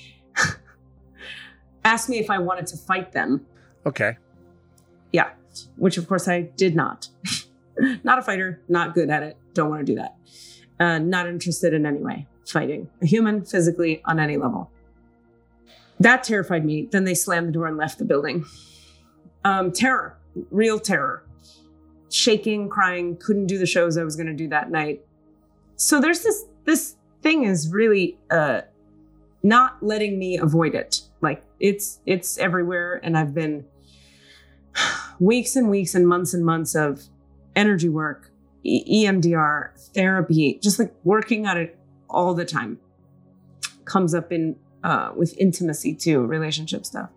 asked me if I wanted to fight them. Okay. Yeah, which of course I did not. Not a fighter, not good at it, don't want to do that. Uh, not interested in any way fighting a human physically on any level. That terrified me. Then they slammed the door and left the building. Um, terror, real terror. Shaking, crying, couldn't do the shows I was going to do that night. So there's this, this thing is really uh, not letting me avoid it. Like it's, it's everywhere. And I've been weeks and weeks and months and months of energy work, E- E M D R, therapy, just like working on it all the time. Comes up in uh, with intimacy too, relationship stuff.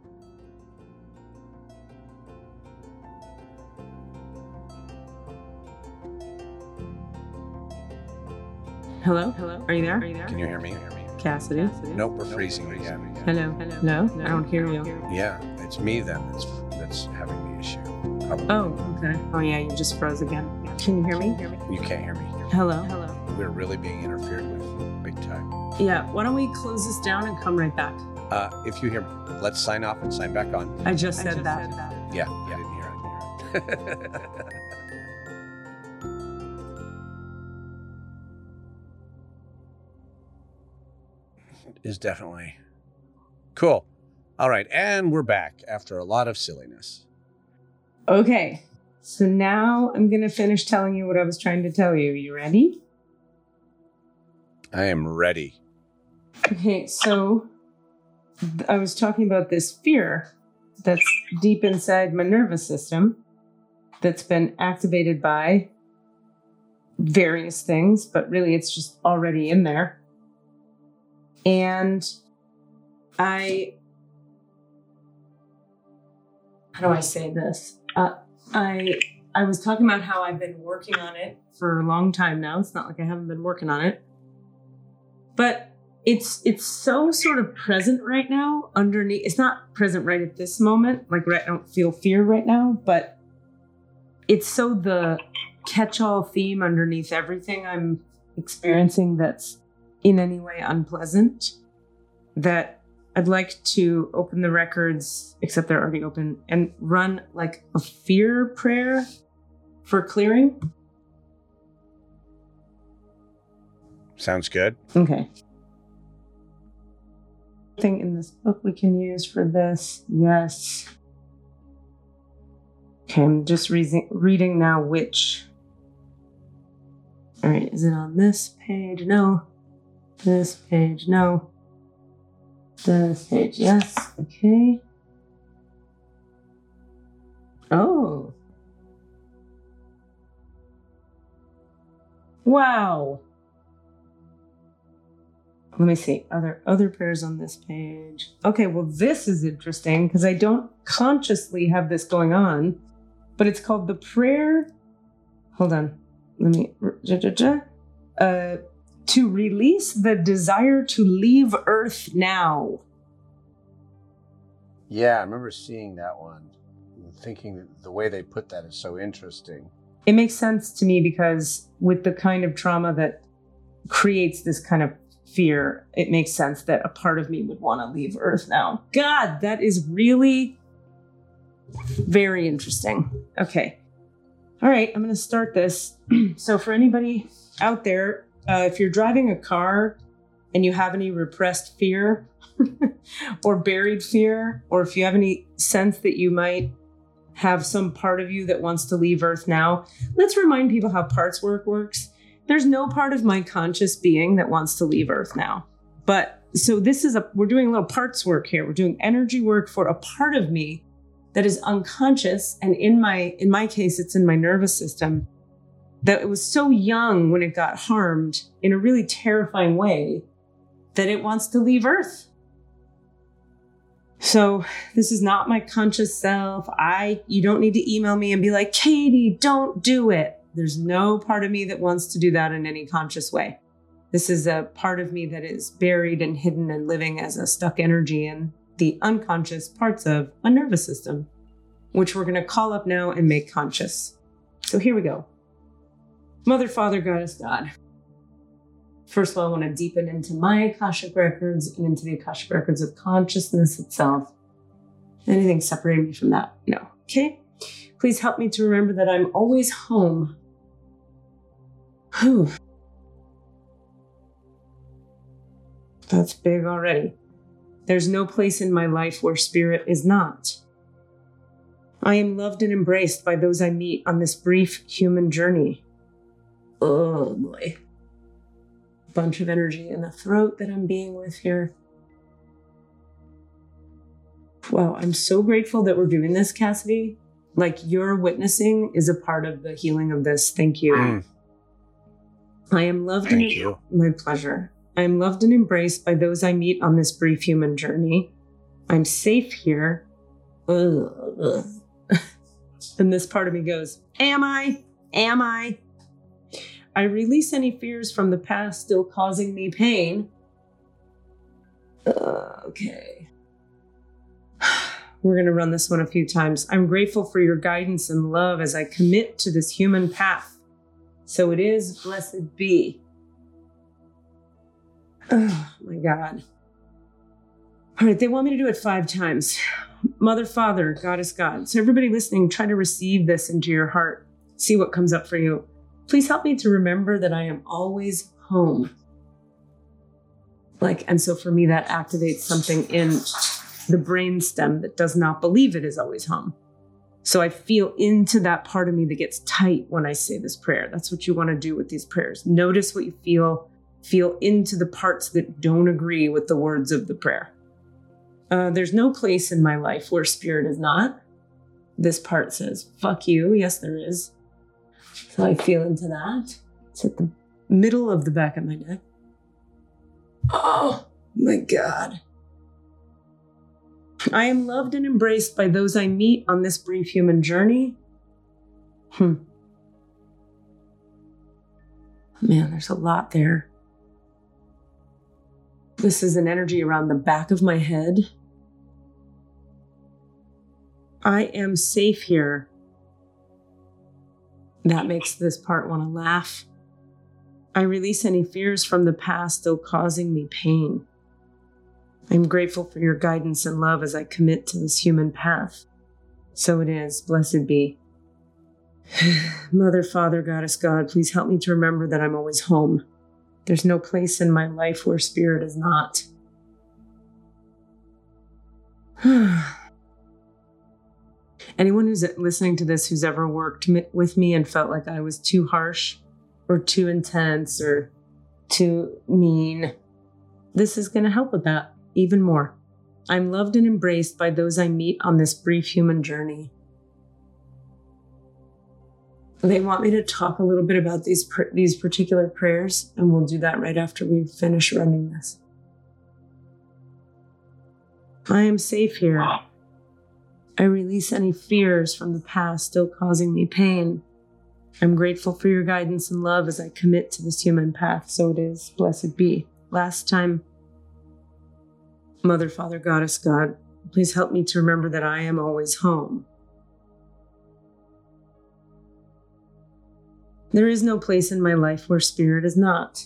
Hello? Hello? Are you there? Are you there? Can you hear me? Cassidy? Nope, we're freezing again. Hello? Hello? No, I don't hear you. Yeah, it's me then that's that's having the issue. Probably. Oh, okay. Oh yeah, you just froze again. Can you hear me? You can't hear me. Hello? Hello? We're really being interfered with big time. Yeah, why don't we close this down and come right back? Uh, if you hear me, let's sign off and sign back on. I just said that. Yeah, I didn't hear it. Is definitely cool. All right, and we're back after a lot of silliness. Okay, so now I'm going to finish telling you what I was trying to tell you. You ready? I am ready. Okay, so th- I was talking about this fear that's deep inside my nervous system that's been activated by various things, but really it's just already in there. And I, how do I say this? Uh, I I was talking about how I've been working on it for a long time now. It's not like I haven't been working on it, but it's it's so sort of present right now. Underneath, it's not present right at this moment. Like right, I don't feel fear right now, but it's so the catch-all theme underneath everything I'm experiencing that's in any way unpleasant, that I'd like to open the records, except they're already open, and run like a fear prayer for clearing. Sounds good. Okay. Thing in this book we can use for this. Yes. Okay, I'm just re- reading now which. All right, is it on this page? No. This page, no. This page, yes. Okay. Oh. Wow. Let me see. Are there other prayers on this page? Okay, well, this is interesting because I don't consciously have this going on, but it's called the prayer. Hold on. Let me. Uh, to release the desire to leave Earth now. Yeah, I remember seeing that one. Thinking that the way they put that is so interesting. It makes sense to me because with the kind of trauma that creates this kind of fear, it makes sense that a part of me would want to leave Earth now. God, that is really very interesting. Okay. All right, I'm going to start this. So for anybody out there, uh, if you're driving a car and you have any repressed fear or buried fear, or if you have any sense that you might have some part of you that wants to leave Earth now, let's remind people how parts work works. There's no part of my conscious being that wants to leave Earth now. But so this is a, we're doing a little parts work here. We're doing energy work for a part of me that is unconscious. And in my, in my case, it's in my nervous system, that it was so young when it got harmed in a really terrifying way that it wants to leave Earth. So this is not my conscious self. I, you don't need to email me and be like, Katie, don't do it. There's no part of me that wants to do that in any conscious way. This is a part of me that is buried and hidden and living as a stuck energy in the unconscious parts of my nervous system, which we're going to call up now and make conscious. So here we go. Mother, Father, Goddess, God. First of all, I want to deepen into my Akashic records and into the Akashic records of consciousness itself. Anything separating me from that? No. Okay. Please help me to remember that I'm always home. Whew. That's big already. There's no place in my life where spirit is not. I am loved and embraced by those I meet on this brief human journey. Oh boy. Bunch of energy in the throat that I'm being with here. Wow, I'm so grateful that we're doing this, Cassidy. Like, your witnessing is a part of the healing of this. Thank you. Mm. I am loved. Thank and you. My pleasure. I am loved and embraced by those I meet on this brief human journey. I'm safe here. Ugh. And this part of me goes, am I? Am I? I release any fears from the past still causing me pain. Uh, okay. We're going to run this one a few times. I'm grateful for your guidance and love as I commit to this human path. So it is, blessed be. Oh my God. All right, they want me to do it five times. Mother, Father, Goddess, God. So everybody listening, try to receive this into your heart. See what comes up for you. Please help me to remember that I am always home. Like, and so for me, that activates something in the brainstem that does not believe it is always home. So I feel into that part of me that gets tight when I say this prayer. That's what you want to do with these prayers. Notice what you feel. Feel into the parts that don't agree with the words of the prayer. Uh, there's no place in my life where spirit is not. This part says, fuck you. Yes, there is. So I feel into that. It's at the middle of the back of my neck. Oh my God. I am loved and embraced by those I meet on this brief human journey. Hmm. Man, there's a lot there. This is an energy around the back of my head. I am safe here. That makes this part want to laugh. I release any fears from the past still causing me pain. I'm grateful for your guidance and love as I commit to this human path. So it is, blessed be. Mother, Father, Goddess, God, please help me to remember that I'm always home. There's no place in my life where spirit is not. Anyone who's listening to this who's ever worked with me and felt like I was too harsh or too intense or too mean, this is going to help with that even more. I'm loved and embraced by those I meet on this brief human journey. They want me to talk a little bit about these pr- these particular prayers, and we'll do that right after we finish running this. I am safe here. I release any fears from the past still causing me pain. I'm grateful for your guidance and love as I commit to this human path. So it is, blessed be. Last time, Mother, Father, Goddess, God, please help me to remember that I am always home. There is no place in my life where spirit is not.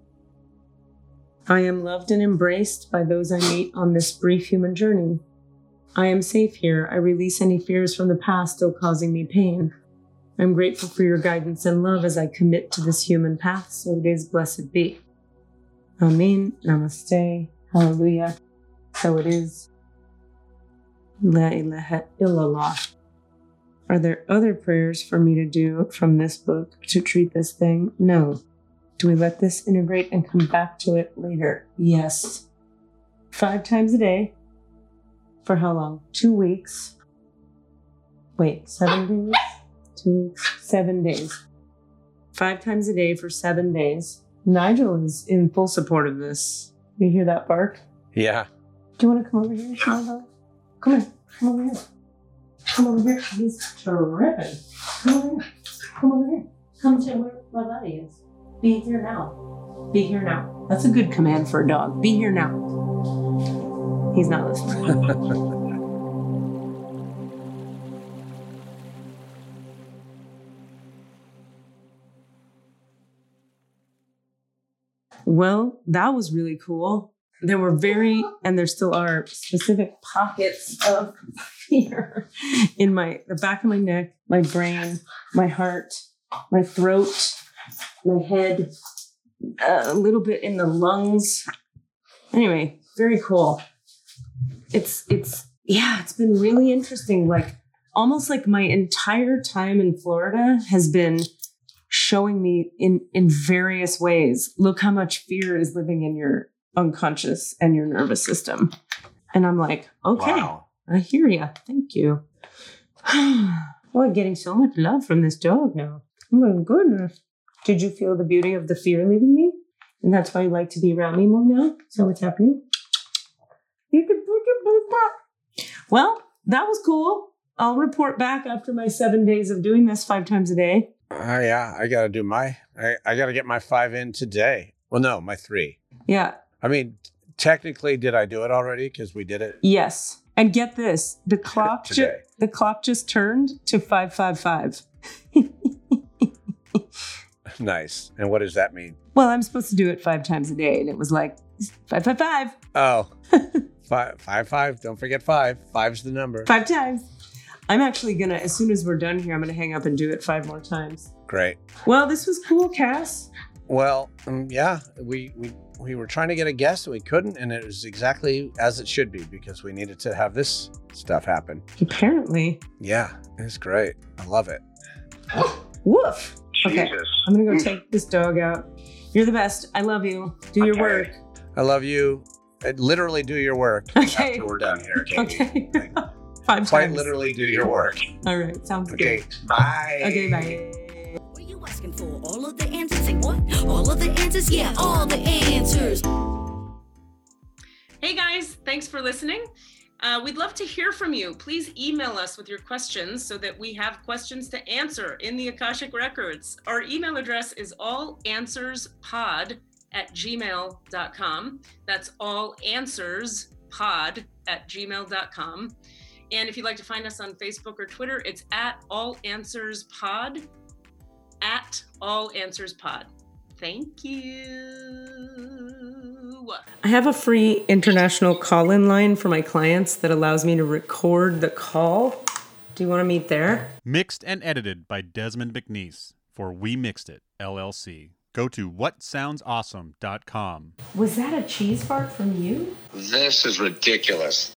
I am loved and embraced by those I meet on this brief human journey. I am safe here. I release any fears from the past still causing me pain. I'm grateful for your guidance and love as I commit to this human path, so it is, blessed be. Amen. Namaste. Hallelujah. So it is. La ilaha illallah. Are there other prayers for me to do from this book to treat this thing? No. Do we let this integrate and come back to it later? Yes. Five times a day. For how long? Two weeks. Wait, seven days? Two weeks? Seven days. Five times a day for seven days. Nigel is in full support of this. You hear that bark? Yeah. Do you want to come over here, Nigel? Come here. Come over here. Come over here. He's tripping. Come over here. Come over here. Come to where my buddy is. Be here now. Be here now. That's a good command for a dog. Be here now. He's not listening. Well, that was really cool. There were very, and there still are, specific pockets of fear in my, the back of my neck, my brain, my heart, my throat, my head, a little bit in the lungs. Anyway, very cool. It's, it's, yeah, it's been really interesting. Like, almost like my entire time in Florida has been showing me in, in various ways, look how much fear is living in your unconscious and your nervous system. And I'm like, okay, wow. I hear you. Thank you. Oh, I'm getting so much love from this dog now. Oh my goodness. Did you feel the beauty of the fear leaving me? And that's why you like to be around me more now? So what's happening? Well, that was cool. I'll report back after my seven days of doing this five times a day. Uh, yeah, I got to do my, I, I got to get my five in today. Well, no, my three. Yeah. I mean, technically, did I do it already? Because we did it. Yes. And get this, the clock, ju- the clock just turned to five five five. Nice. And what does that mean? Well, I'm supposed to do it five times a day. And it was like, five five five. Oh, five, five, five. Don't forget five. Five's the number. Five times. I'm actually going to, as soon as we're done here, I'm going to hang up and do it five more times. Great. Well, this was cool, Cass. Well, um, yeah, we, we we were trying to get a guest and we couldn't. And it was exactly as it should be because we needed to have this stuff happen. Apparently. Yeah, it's great. I love it. Woof. Jesus. Okay, I'm going to go take this dog out. You're the best. I love you. Do your Okay. work. I love you. Uh, Literally do your work. Okay. After we're done here, Katie. Okay. Like, Five quite times. literally do your work. All right. Sounds Okay, good. bye. Okay, bye. What are you asking for? All of the answers? Say what? All of the answers? Yeah, all the answers. Hey guys, thanks for listening. Uh, we'd love to hear from you. Please email us with your questions so that we have questions to answer in the Akashic Records. Our email address is allanswerspod at gmail dot com. That's allanswerspod at gmail dot com. And if you'd like to find us on Facebook or Twitter, it's at allanswerspod, at allanswerspod. Thank you. I have a free international call-in line for my clients that allows me to record the call. Do you want to meet there? Mixed and edited by Desmond McNeese for We Mixed It, L L C. Go to what sounds awesome dot com. Was that a cheese fart from you? This is ridiculous.